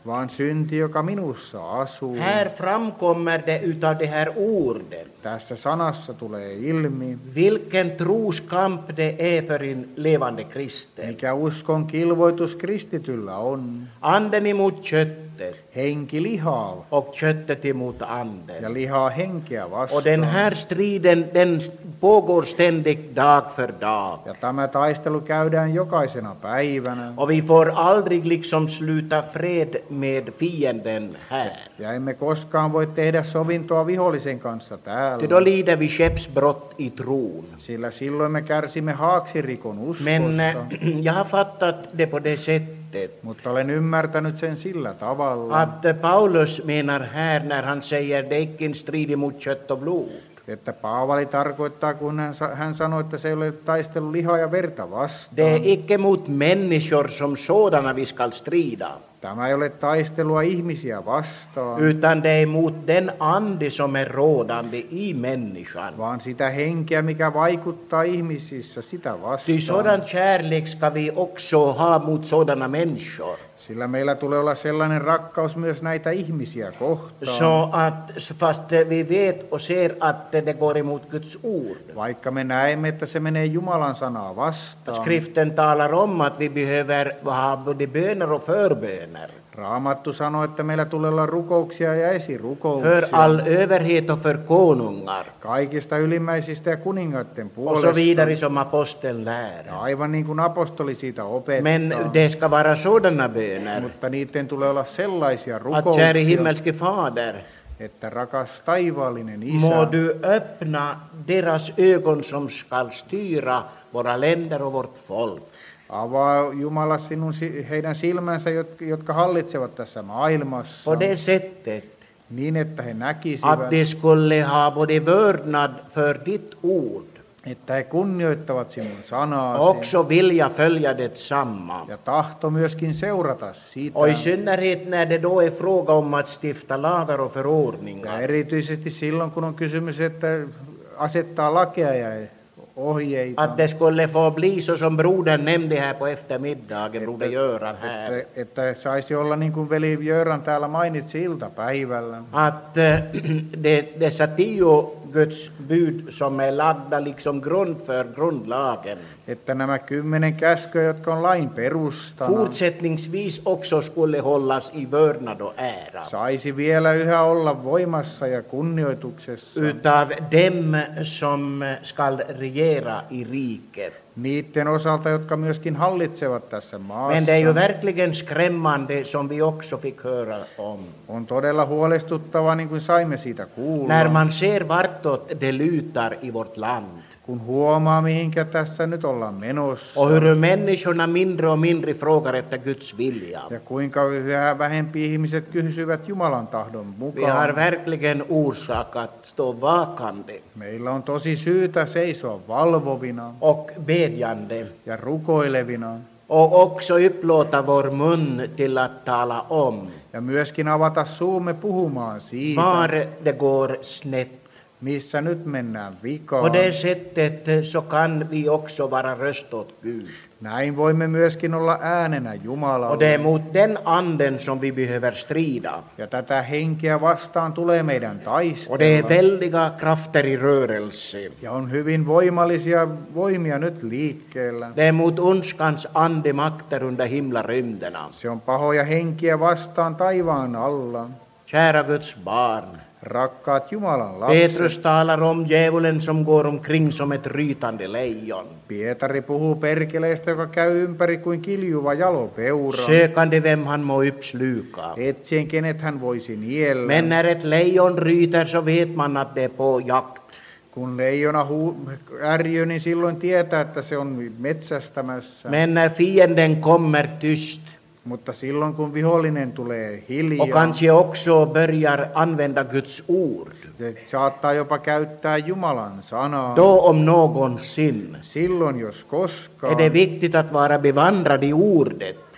Speaker 2: vaan synti, joka minussa asuu.
Speaker 1: Här framkommer det utav det här orden.
Speaker 2: Tässä sanassa tulee ilmi,
Speaker 1: Vilken troskamp det är för en levande kristen.
Speaker 2: mikä uskon kilvoitus kristityllä on.
Speaker 1: Anden emot köttet
Speaker 2: Henki lihaa
Speaker 1: och köttet emot
Speaker 2: ja
Speaker 1: anden.
Speaker 2: lihaa henkeä
Speaker 1: Och den
Speaker 2: vastaan.
Speaker 1: här striden den pågår ständigt dag för dag.
Speaker 2: Ja tämä taistelu käydään jokaisena päivänä.
Speaker 1: Och vi får aldrig liksom sluta fred med fienden här.
Speaker 2: Ja emme koskaan voi tehdä sovintoa vihollisen kanssa
Speaker 1: Ty
Speaker 2: täällä.
Speaker 1: då lider vi skeppsbrott i tron.
Speaker 2: Sillä silloin me kärsimme haaksirikon
Speaker 1: Men eh,
Speaker 2: uskossa.
Speaker 1: jag har fattat det på det sättet
Speaker 2: Mutta olen ymmärtänyt sen sillä tavalla,
Speaker 1: att eh, Paulus menar här när han säger det är icke en strid emot kött och blod.
Speaker 2: että Paavali tarkoittaa, kun hän, sa- hän sanoi, että se ei ole taistelu lihaa ja verta
Speaker 1: Det är
Speaker 2: vastaan.
Speaker 1: icke mot människor som sådana vi skall strida,
Speaker 2: Tämä ei ole taistelua ihmisiä vastaan,
Speaker 1: utan det är mot den ande som är rådande i människan.
Speaker 2: vaan sitä henkeä, mikä vaikuttaa ihmisissä, sitä
Speaker 1: Ty
Speaker 2: vastaan.
Speaker 1: sådan kärlek ska vi också ha mot sådana människor.
Speaker 2: Sillä meillä tulee olla sellainen rakkaus myös näitä ihmisiä kohtaan.
Speaker 1: Så att, fast vi vet och ser att det går emot Guds ord.
Speaker 2: Vaikka me näemme, että se menee Jumalan sanaa vastaan.
Speaker 1: Skriften talar om att vi behöver ha både böner och förböner.
Speaker 2: Raamattu sanoo, että meillä tulee olla rukouksia ja
Speaker 1: För
Speaker 2: esirukouksia.
Speaker 1: all överhet och för konungar.
Speaker 2: Kaikista ylimmäisistä ja kuningaiden
Speaker 1: Och
Speaker 2: puolesta.
Speaker 1: så vidare som aposteln lär.
Speaker 2: Ja aivan niin kuin apostoli siitä opettaa.
Speaker 1: Men det ska vara sådana böner.
Speaker 2: Mutta niiden tulee olla sellaisia
Speaker 1: Att
Speaker 2: rukouksia,
Speaker 1: käre himmelske Fader,
Speaker 2: että rakas taivaallinen Isä,
Speaker 1: må du öppna deras ögon som skall styra våra länder och vårt folk.
Speaker 2: avaa Jumala sinun, si- heidän silmänsä, jotka, jotka hallitsevat tässä maailmassa,
Speaker 1: På det sättet
Speaker 2: niin että he näkisivät,
Speaker 1: att de skulle ha både vördnad för ditt ord,
Speaker 2: että he kunnioittavat sinun sanaasi
Speaker 1: också vilja följa detsamma.
Speaker 2: ja tahto myöskin seurata sitä.
Speaker 1: Och i synnerhet när det då är fråga om att stifta lagar och
Speaker 2: Ja
Speaker 1: förordningar.
Speaker 2: erityisesti silloin, kun on kysymys, että asettaa lakeja ja ohjeita,
Speaker 1: Att det skulle få bli så som brodern nämnde här på eftermiddagen, broder Göran här.
Speaker 2: että, että saisi olla niin kuin veli Jöran täällä mainitsi iltapäivällä.
Speaker 1: Att eh, det, dessa tio Guds bud som är lagda liksom grund för grundlagen
Speaker 2: Että nämä kymmenen käskyä, jotka on lain perustana,
Speaker 1: fortsättningsvis också skulle hållas i vördnad och ära
Speaker 2: saisi vielä yhä olla voimassa ja kunnioituksessa
Speaker 1: utav dem som skall regera i riket.
Speaker 2: niiden osalta, jotka myöskin hallitsevat tässä
Speaker 1: Men det är ju
Speaker 2: maassa.
Speaker 1: verkligen skrämmande som vi också fick höra om.
Speaker 2: On todella huolestuttavaa, niin kuin saimme siitä kuulla,
Speaker 1: När man ser vartåt det lutar i vårt land
Speaker 2: kun huomaa, mihinkä tässä nyt ollaan menossa.
Speaker 1: och hur människorna mindre och mindre frågar efter Guds vilja.
Speaker 2: Ja kuinka yhä vähempi ihmiset kysyvät Jumalan tahdon
Speaker 1: Vi har
Speaker 2: mukaan.
Speaker 1: verkligen orsak att stå vakande
Speaker 2: Meillä on tosi syytä seisoa valvovina
Speaker 1: och bedjande
Speaker 2: ja rukoilevina
Speaker 1: och också upplåta vår mun till att tala om
Speaker 2: ja myöskin avata suumme puhumaan siitä,
Speaker 1: var det går snett.
Speaker 2: missä nyt mennään
Speaker 1: På
Speaker 2: vikaan.
Speaker 1: det sättet så kan vi också vara röst åt Gud.
Speaker 2: Näin voimme myöskin olla äänenä
Speaker 1: Och det är
Speaker 2: Jumalalle.
Speaker 1: mot den anden som vi behöver strida.
Speaker 2: Ja tätä henkeä vastaan tulee meidän
Speaker 1: Och det är
Speaker 2: taistella.
Speaker 1: väldiga krafter i rörelse.
Speaker 2: Ja on hyvin voimallisia voimia nyt liikkeellä.
Speaker 1: Det är mot ondskans andemakter under himlarymderna.
Speaker 2: Se on pahoja henkiä vastaan taivaan alla.
Speaker 1: Kära Guds barn,
Speaker 2: Rakkaat Jumalan lapset.
Speaker 1: Petrus talar om djävulen som går omkring som ett rytande lejon,
Speaker 2: Pietari puhuu perkeleestä, joka käy ympäri kuin kiljuva jalopeura.
Speaker 1: sökande vem han må uppsluka.
Speaker 2: Etsien kenet hän voisi niellä.
Speaker 1: Men när ett lejon ryter så vet man att det är på jakt.
Speaker 2: Kun leijona hu- ärjyy, niin silloin tietää, että se on metsästämässä.
Speaker 1: Men när fienden kommer tyst
Speaker 2: Mutta silloin kun vihollinen tulee
Speaker 1: och
Speaker 2: hiljaa,
Speaker 1: kanske också börjar använda Guds ord,
Speaker 2: se saattaa jopa käyttää Jumalan sanaa.
Speaker 1: då om någonsin
Speaker 2: Silloin jos
Speaker 1: är
Speaker 2: koskaan
Speaker 1: det viktigt att vara bevandrad i ordet.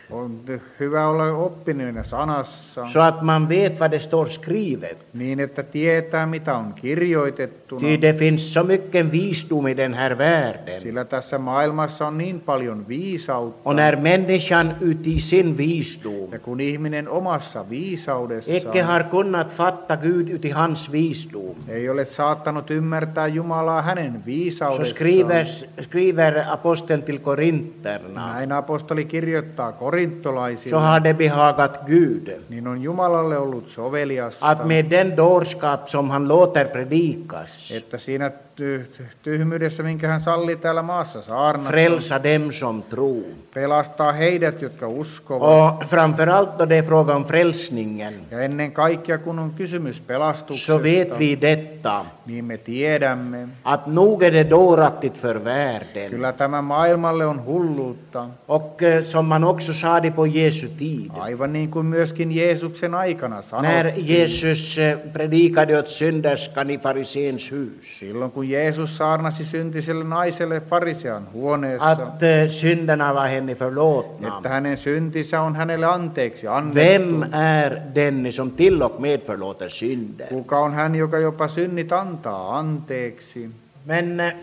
Speaker 2: On hyvä olla oppinen sanassa,
Speaker 1: så att man vet vad det står skrivet.
Speaker 2: niin että tietää mitä on kirjoitettuna.
Speaker 1: Ty det finns så mycket visdom i den här världen.
Speaker 2: Sillä tässä maailmassa on niin paljon viisautta.
Speaker 1: Och när människan uti sin visdom
Speaker 2: Ja kun ihminen omassa viisaudessaan
Speaker 1: icke har kunnat fatta Gud uti hans visdom,
Speaker 2: ei ole saattanut ymmärtää Jumalaa hänen
Speaker 1: så
Speaker 2: viisaudessaan,
Speaker 1: skriver, skriver aposteln till korinterna,
Speaker 2: näin apostoli kirjoittaa
Speaker 1: så
Speaker 2: korintolaisille,
Speaker 1: har det behagat Gud
Speaker 2: niin on Jumalalle ollut soveliasta,
Speaker 1: att med den dårskap som han låter predikas,
Speaker 2: että siinä ty- tyhmyydessä, minkä hän salli täällä maassa saarnata,
Speaker 1: frälsa dem som tror.
Speaker 2: pelastaa heidät, jotka uskovat.
Speaker 1: Och framförallt då det är fråga om frälsningen,
Speaker 2: Ja ennen kaikkea, kun on kysymys
Speaker 1: så
Speaker 2: pelastuksesta,
Speaker 1: vet vi detta,
Speaker 2: niin me tiedämme,
Speaker 1: att nog är det dåraktigt för världen.
Speaker 2: kyllä tämä maailmalle on hulluutta,
Speaker 1: Och eh, som man också sa det på Jesu tid.
Speaker 2: aivan niin kuin myöskin Jeesuksen aikana
Speaker 1: När
Speaker 2: sanottiin.
Speaker 1: Jesus eh, predikade åt synderskan i fariséns hus,
Speaker 2: Silloin kun Jeesus saarnasi syntiselle naiselle farisean huoneessa,
Speaker 1: att eh, synderna var henne förlåtna.
Speaker 2: että hänen syntinsä on hänelle anteeksi
Speaker 1: Vem
Speaker 2: annettu.
Speaker 1: är denne som till och med förlåter synder?
Speaker 2: Kuka on hän, joka jopa synnit antaa anteeksi?
Speaker 1: Men eh,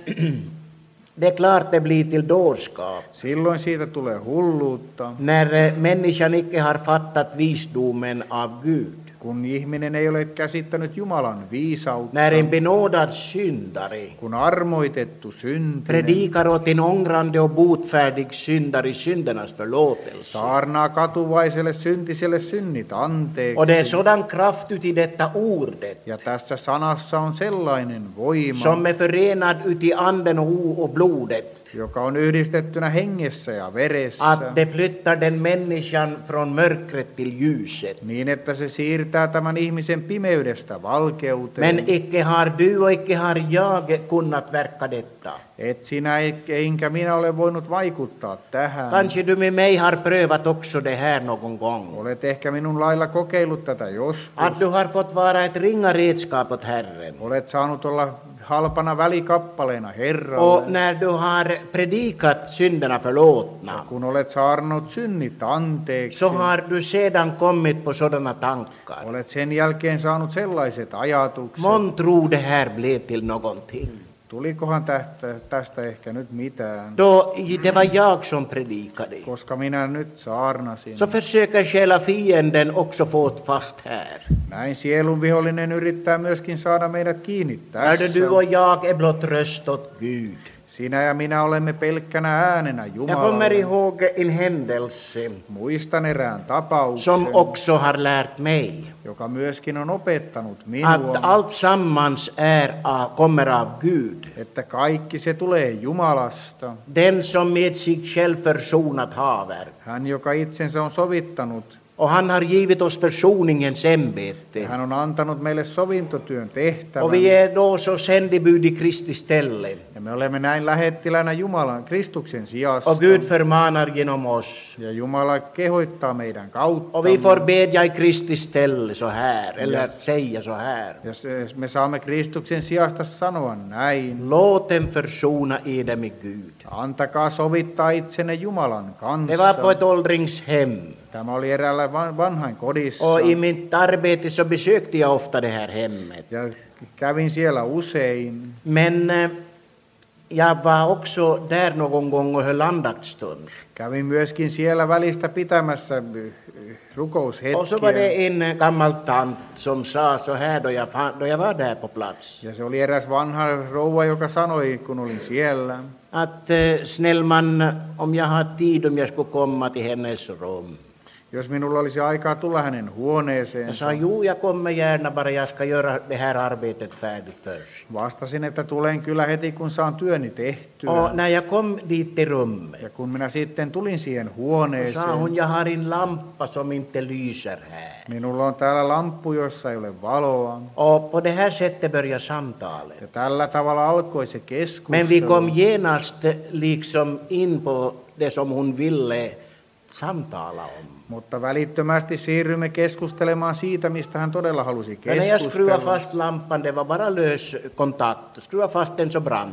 Speaker 1: det är klart det blir till dårskap.
Speaker 2: Silloin siitä tulee hulluutta,
Speaker 1: När eh, människan icke har fattat visdomen av Gud.
Speaker 2: kun ihminen ei ole käsittänyt Jumalan viisautta,
Speaker 1: När en benådad syndare
Speaker 2: kun armoitettu syntinen
Speaker 1: predikar åt en ångrande och botfärdig syndare i syndernas förlåtelse.
Speaker 2: saarnaa katuvaiselle syntiselle synnit anteeksi.
Speaker 1: Och det är sådan kraft uti detta ordet
Speaker 2: Ja tässä sanassa on sellainen voima,
Speaker 1: som är förenad uti anden och o- och blodet,
Speaker 2: joka on yhdistettynä hengessä ja veressä,
Speaker 1: att det flyttar den människan från mörkret till ljuset.
Speaker 2: niin että se siirtää tämän ihmisen pimeydestä valkeuteen.
Speaker 1: Men icke har du och icke har jag kunnat verka detta.
Speaker 2: Et sinä enkä minä ole voinut vaikuttaa tähän.
Speaker 1: Kanske du med mig har prövat också det här någon gång.
Speaker 2: Olet ehkä minun lailla kokeillut tätä joskus.
Speaker 1: Att du har fått vara ett ringa redskap åt Herren.
Speaker 2: Olet saanut olla halpana välikappaleena
Speaker 1: Och
Speaker 2: Herralle.
Speaker 1: när du har predikat synderna förlåtna,
Speaker 2: Kun olet saarnut synnit anteeksi,
Speaker 1: så har du sedan kommit på sådana tankar.
Speaker 2: olet sen jälkeen saanut sellaiset ajatukset.
Speaker 1: Mån tror det här blev till någonting.
Speaker 2: Tulikohan tästä, tästä ehkä nyt mitään,
Speaker 1: Då det var jag som predikade,
Speaker 2: koska minä nyt saarnasin.
Speaker 1: så försöker själa fienden också få ett fast här.
Speaker 2: Näin sielun vihollinen yrittää myöskin saada meidät kiinni
Speaker 1: När
Speaker 2: tässä.
Speaker 1: du och jag är blott röst åt Gud.
Speaker 2: Sinä ja minä olemme pelkkänä äänenä
Speaker 1: Jag kommer
Speaker 2: Jumalalle.
Speaker 1: ihåg en händelse
Speaker 2: Muistan erään tapauksen,
Speaker 1: som också har lärt mig
Speaker 2: joka myöskin on opettanut
Speaker 1: att
Speaker 2: minua,
Speaker 1: allt sammans är, av- kommer av Gud.
Speaker 2: että kaikki se tulee Jumalasta.
Speaker 1: Den som med sig själv försonat haver.
Speaker 2: Hän, joka itsensä on sovittanut,
Speaker 1: Och han har givit oss försoningens
Speaker 2: ja
Speaker 1: ämbete.
Speaker 2: hän on antanut meille sovintotyön tehtävän.
Speaker 1: Och vi är då så sändebud i Kristi ställe.
Speaker 2: Ja me olemme näin lähettilänä Jumalan Kristuksen sijasta.
Speaker 1: Och Gud förmanar genom oss.
Speaker 2: Ja Jumala kehoittaa meidän kautta.
Speaker 1: Och vi får bedja i Kristi ställe så här, eller säga så här.
Speaker 2: Ja se- me saamme Kristuksen sijasta sanoa näin.
Speaker 1: Låt dem försona eder med Gud.
Speaker 2: Antakaa sovittaa itsenne Jumalan
Speaker 1: Det var på
Speaker 2: kanssa.
Speaker 1: ett åldringshem.
Speaker 2: Tämä oli eräällä van- vanhain kodissa.
Speaker 1: Och i mitt arbete så besökte jag ofta det här hemmet.
Speaker 2: Ja kävin siellä usein.
Speaker 1: Men eh, jag var också där någon gång och höll andaktsstund.
Speaker 2: Kävin myöskin siellä välistä pitämässä äh,
Speaker 1: Och så var
Speaker 2: rukoushetkiä.
Speaker 1: det en eh, gammal tant som sa så här då jag, fa- då jag var där på plats.
Speaker 2: Ja se oli eräs vanha rouva, joka sanoi, kun olin siellä,
Speaker 1: Att eh, snäll man, om jag har tid om jag skulle komma till hennes rum.
Speaker 2: jos minulla olisi aikaa tulla hänen
Speaker 1: Jag
Speaker 2: huoneeseensa.
Speaker 1: sa jo, jag kommer gärna bara jag ska göra det här arbetet färdigt först.
Speaker 2: Vastasin, että tulen kyllä heti, kun saan työni tehtyä.
Speaker 1: Och när jag kom dit till rummet,
Speaker 2: Ja kun minä sitten tulin siihen
Speaker 1: så sa
Speaker 2: huoneeseen,
Speaker 1: hon, jag har en lampa som inte lyser här.
Speaker 2: minulla on täällä lamppu, jossa ei ole valoa.
Speaker 1: Och på det här sättet började samtalet.
Speaker 2: Ja tällä tavalla alkoi se
Speaker 1: Men vi kom
Speaker 2: keskustelu.
Speaker 1: genast eh, liksom in på det som hon ville samtala om.
Speaker 2: Mutta välittömästi siirrymme keskustelemaan siitä, mistä hän todella halusi
Speaker 1: Men när jag skruvade
Speaker 2: keskustella.
Speaker 1: fast lampan, det var bara lös kontakt. Skruva fast den så brann den.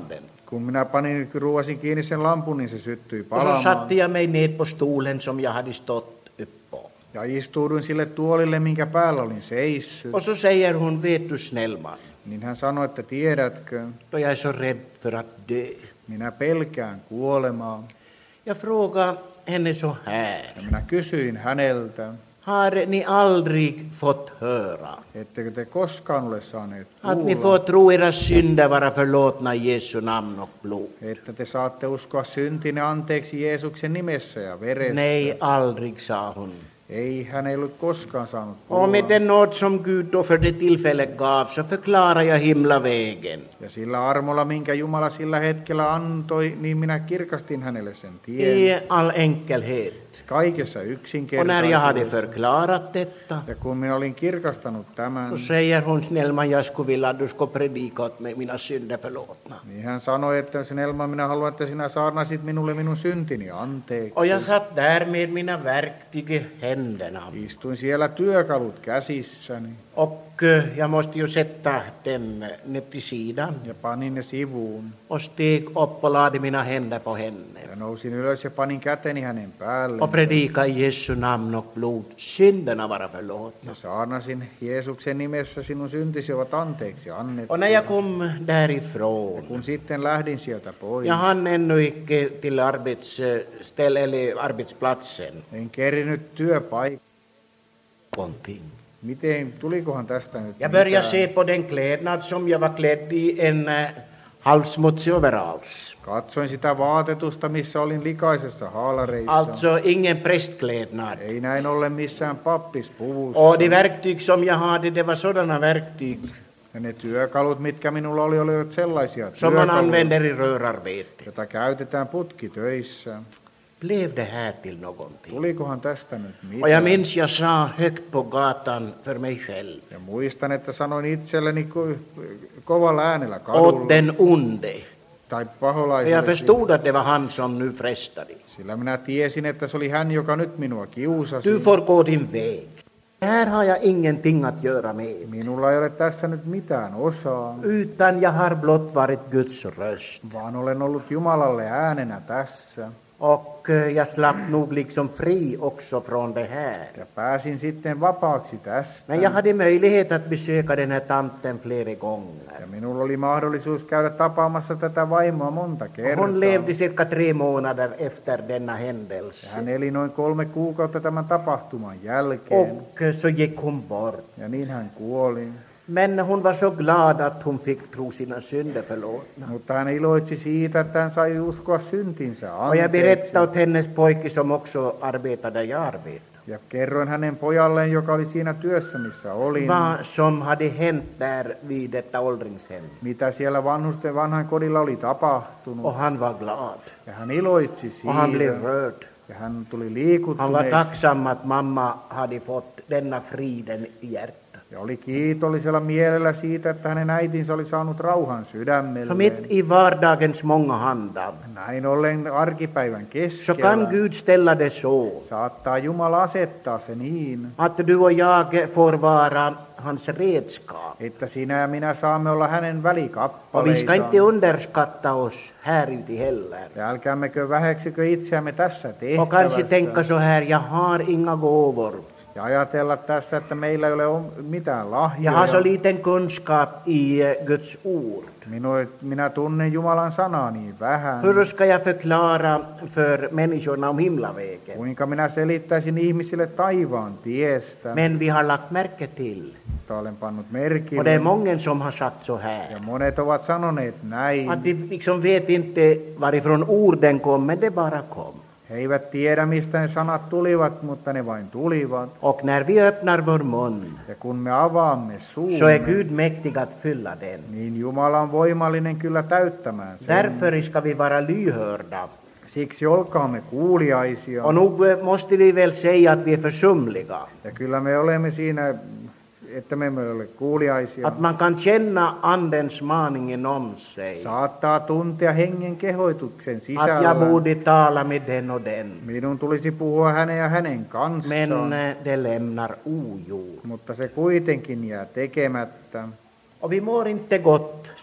Speaker 2: Kun minä panin, ruuasin kiinni sen lampun, niin se syttyi
Speaker 1: Och så
Speaker 2: palamaan.
Speaker 1: satte jag mig ned på stolen som jag hade stått upp på.
Speaker 2: Ja istuuduin sille tuolille, minkä päällä olin seissyt.
Speaker 1: Och så säger hon, vet du Snellman,
Speaker 2: Niin hän sanoi, että tiedätkö,
Speaker 1: då jag är så rädd för att dö.
Speaker 2: minä pelkään kuolemaa.
Speaker 1: Jag frågar henne så här,
Speaker 2: Ja minä kysyin häneltä,
Speaker 1: har ni aldrig fått höra
Speaker 2: ettekö te koskaan ole saaneet
Speaker 1: att ni får
Speaker 2: kuulla,
Speaker 1: tro era synder vara förlåtna i Jesu namn och blod?
Speaker 2: että te saatte uskoa syntinne anteeksi Jeesuksen nimessä ja veressä.
Speaker 1: Nej, aldrig, sa hon.
Speaker 2: Ei, hän ei ollut koskaan saanut
Speaker 1: Och med
Speaker 2: kuulla.
Speaker 1: den nåd som Gud då för det tillfället gav så förklarar jag himlavägen.
Speaker 2: Ja sillä armolla, minkä Jumala sillä hetkellä antoi, niin minä kirkastin hänelle sen tien.
Speaker 1: I all enkelhet.
Speaker 2: Kaikessa
Speaker 1: Och när jag hade
Speaker 2: yksinkertaisuudessa.
Speaker 1: förklarat detta,
Speaker 2: Ja kun minä olin kirkastanut tämän,
Speaker 1: så säger hon, Snellman, jag skulle vilja att du ska predika åt mig mina synder förlåtna.
Speaker 2: niin hän sanoi, että sen Elma, minä haluan, että sinä saarnasit minulle minun syntini anteeksi.
Speaker 1: Och jag satt där med mina verktyg i händerna.
Speaker 2: Istuin siellä työkalut käsissäni
Speaker 1: Och eh, jag måste ju sätta dem ner till sidan.
Speaker 2: ja panin ne sivuun.
Speaker 1: Och steg upp och lade mina händer på henne.
Speaker 2: Ja nousin ylös ja panin käteni hänen päälle.
Speaker 1: Och predika i Jesu namn och blod. Synderna vara förlåtna.
Speaker 2: Ja saarnasin Jeesuksen nimessä sinun syntisi ovat anteeksi annettu.
Speaker 1: Och när jag kom därifrån,
Speaker 2: Kun sitten lähdin sieltä pois,
Speaker 1: jag hann ännu icke till arbetsställe eller arbetsplatsen.
Speaker 2: en kerinyt työpaikkaan.
Speaker 1: Någonting.
Speaker 2: Miten, tulikohan tästä nyt
Speaker 1: Jag började
Speaker 2: mitään?
Speaker 1: se på den klädnad som jag var klädd i, en äh, halvsmutsig överalls.
Speaker 2: Katsoin sitä vaatetusta, missä olin likaisessa haalareissa.
Speaker 1: Alltså ingen prästklädnad.
Speaker 2: Ei näin ollen missään pappispuvussa.
Speaker 1: Och de verktyg som jag hade, det var sådana verktyg
Speaker 2: Ja ne työkalut, mitkä minulla oli, olivat sellaisia
Speaker 1: som man
Speaker 2: työkaluja,
Speaker 1: använder i rörarbete.
Speaker 2: jota käytetään putkitöissä.
Speaker 1: Blev det här till någonting?
Speaker 2: Tulikohan tästä nyt
Speaker 1: Och jag
Speaker 2: mitään?
Speaker 1: minns jag sa högt på gatan för mig själv.
Speaker 2: Ja muistan, että sanoin itselleni ko- kovalla äänellä
Speaker 1: Åt
Speaker 2: kadulla
Speaker 1: den onde.
Speaker 2: tai
Speaker 1: För jag
Speaker 2: paholaiselle,
Speaker 1: förstod att det var han som nu frestade.
Speaker 2: sillä minä tiesin, että se oli hän, joka nyt minua kiusasi.
Speaker 1: Du får gå din väg. Här har jag ingenting att göra med.
Speaker 2: Minulla ei ole tässä nyt mitään osaa,
Speaker 1: Utan jag har blott varit Guds röst.
Speaker 2: vaan olen ollut Jumalalle äänenä tässä.
Speaker 1: Och eh, jag slapp nog liksom fri också från det här.
Speaker 2: Ja pääsin sitten vapaaksi tästä.
Speaker 1: Men jag hade möjlighet att besöka den här tanten flera gånger.
Speaker 2: Ja minulla oli mahdollisuus käydä tapaamassa tätä vaimoa monta kertaa.
Speaker 1: Hon levde cirka tre månader efter denna
Speaker 2: Ja
Speaker 1: händelse.
Speaker 2: hän eli noin kolme kuukautta tämän tapahtuman jälkeen.
Speaker 1: Och eh, så gick hon bort.
Speaker 2: Ja niin hän kuoli.
Speaker 1: Men hon var så glad att hon fick tro sina synder förlåtna.
Speaker 2: Mutta hän iloitsi siitä, että hän sai uskoa syntinsä
Speaker 1: Och jag
Speaker 2: anteeksi.
Speaker 1: berättade åt hennes pojke som också arbetade där jag arbetade.
Speaker 2: Ja kerroin hänen pojalleen, joka oli siinä työssä, missä olin,
Speaker 1: Vad som hade hänt där vid detta åldringshem.
Speaker 2: mitä siellä vanhusten vanhan kodilla oli tapahtunut.
Speaker 1: Och han var glad.
Speaker 2: Ja hän iloitsi
Speaker 1: Och han blev
Speaker 2: siitä.
Speaker 1: rörd.
Speaker 2: Ja hän tuli
Speaker 1: Han var
Speaker 2: liikuttuneeksi.
Speaker 1: tacksam att mamma hade fått denna friden i hjärtat.
Speaker 2: Ja oli kiitollisella mielellä siitä, että hänen äitinsä oli saanut rauhan
Speaker 1: Så mitt
Speaker 2: sydämelleen.
Speaker 1: i vardagens många handar
Speaker 2: Näin ollen arkipäivän
Speaker 1: så kan
Speaker 2: keskellä
Speaker 1: Gud ställa det så
Speaker 2: saattaa Jumala asettaa se niin,
Speaker 1: att du och jag får vara hans redskap.
Speaker 2: että sinä ja minä saamme olla hänen
Speaker 1: Och vi ska inte
Speaker 2: välikappaleita.
Speaker 1: underskatta oss här ute heller.
Speaker 2: Ja älkäämmekö väheksykö itseämme tässä
Speaker 1: Och kanske tänka
Speaker 2: tehtävässä.
Speaker 1: så här, jag har inga gåvor.
Speaker 2: Ja ajatella tässä, että meillä ei ole om- mitään
Speaker 1: Jag har så
Speaker 2: lahjoja.
Speaker 1: liten kunskap i eh, Guds ord.
Speaker 2: Minua, minä tunnen Jumalan sanaa niin vähän.
Speaker 1: Hur ska jag förklara för människorna om himlavägen?
Speaker 2: Kuinka minä selittäisin ihmisille taivaan tiestä.
Speaker 1: Men vi har lagt märke till,
Speaker 2: Mutta olen pannut
Speaker 1: och det är
Speaker 2: merkille.
Speaker 1: många som har sagt så här,
Speaker 2: Ja monet ovat sanoneet näin.
Speaker 1: att de liksom vet inte varifrån orden kom, men det bara kom.
Speaker 2: He eivät tiedä, mistä ne sanat tulivat, mutta ne vain tulivat.
Speaker 1: Och när vi öppnar vår mun
Speaker 2: Ja kun me avaamme
Speaker 1: så är
Speaker 2: suumme,
Speaker 1: Gud mäktig att fylla den.
Speaker 2: niin Jumala on voimallinen kyllä täyttämään sen.
Speaker 1: Därför ska vi vara lyhörda.
Speaker 2: Siksi olkaamme kuuliaisia.
Speaker 1: Och nog eh, måste vi väl säga att vi är försumliga.
Speaker 2: Ja kyllä me olemme siinä, että me emme ole kuuliaisia.
Speaker 1: Att man kan känna andens maning inom sig.
Speaker 2: Saattaa tuntea hengen kehoituksen
Speaker 1: Att jag
Speaker 2: sisällä.
Speaker 1: borde tala med den och den.
Speaker 2: Minun tulisi puhua hänen ja hänen
Speaker 1: Men
Speaker 2: kanssaan,
Speaker 1: eh, det lämnar ogjort.
Speaker 2: mutta se kuitenkin jää tekemättä.
Speaker 1: Och vi mår inte gott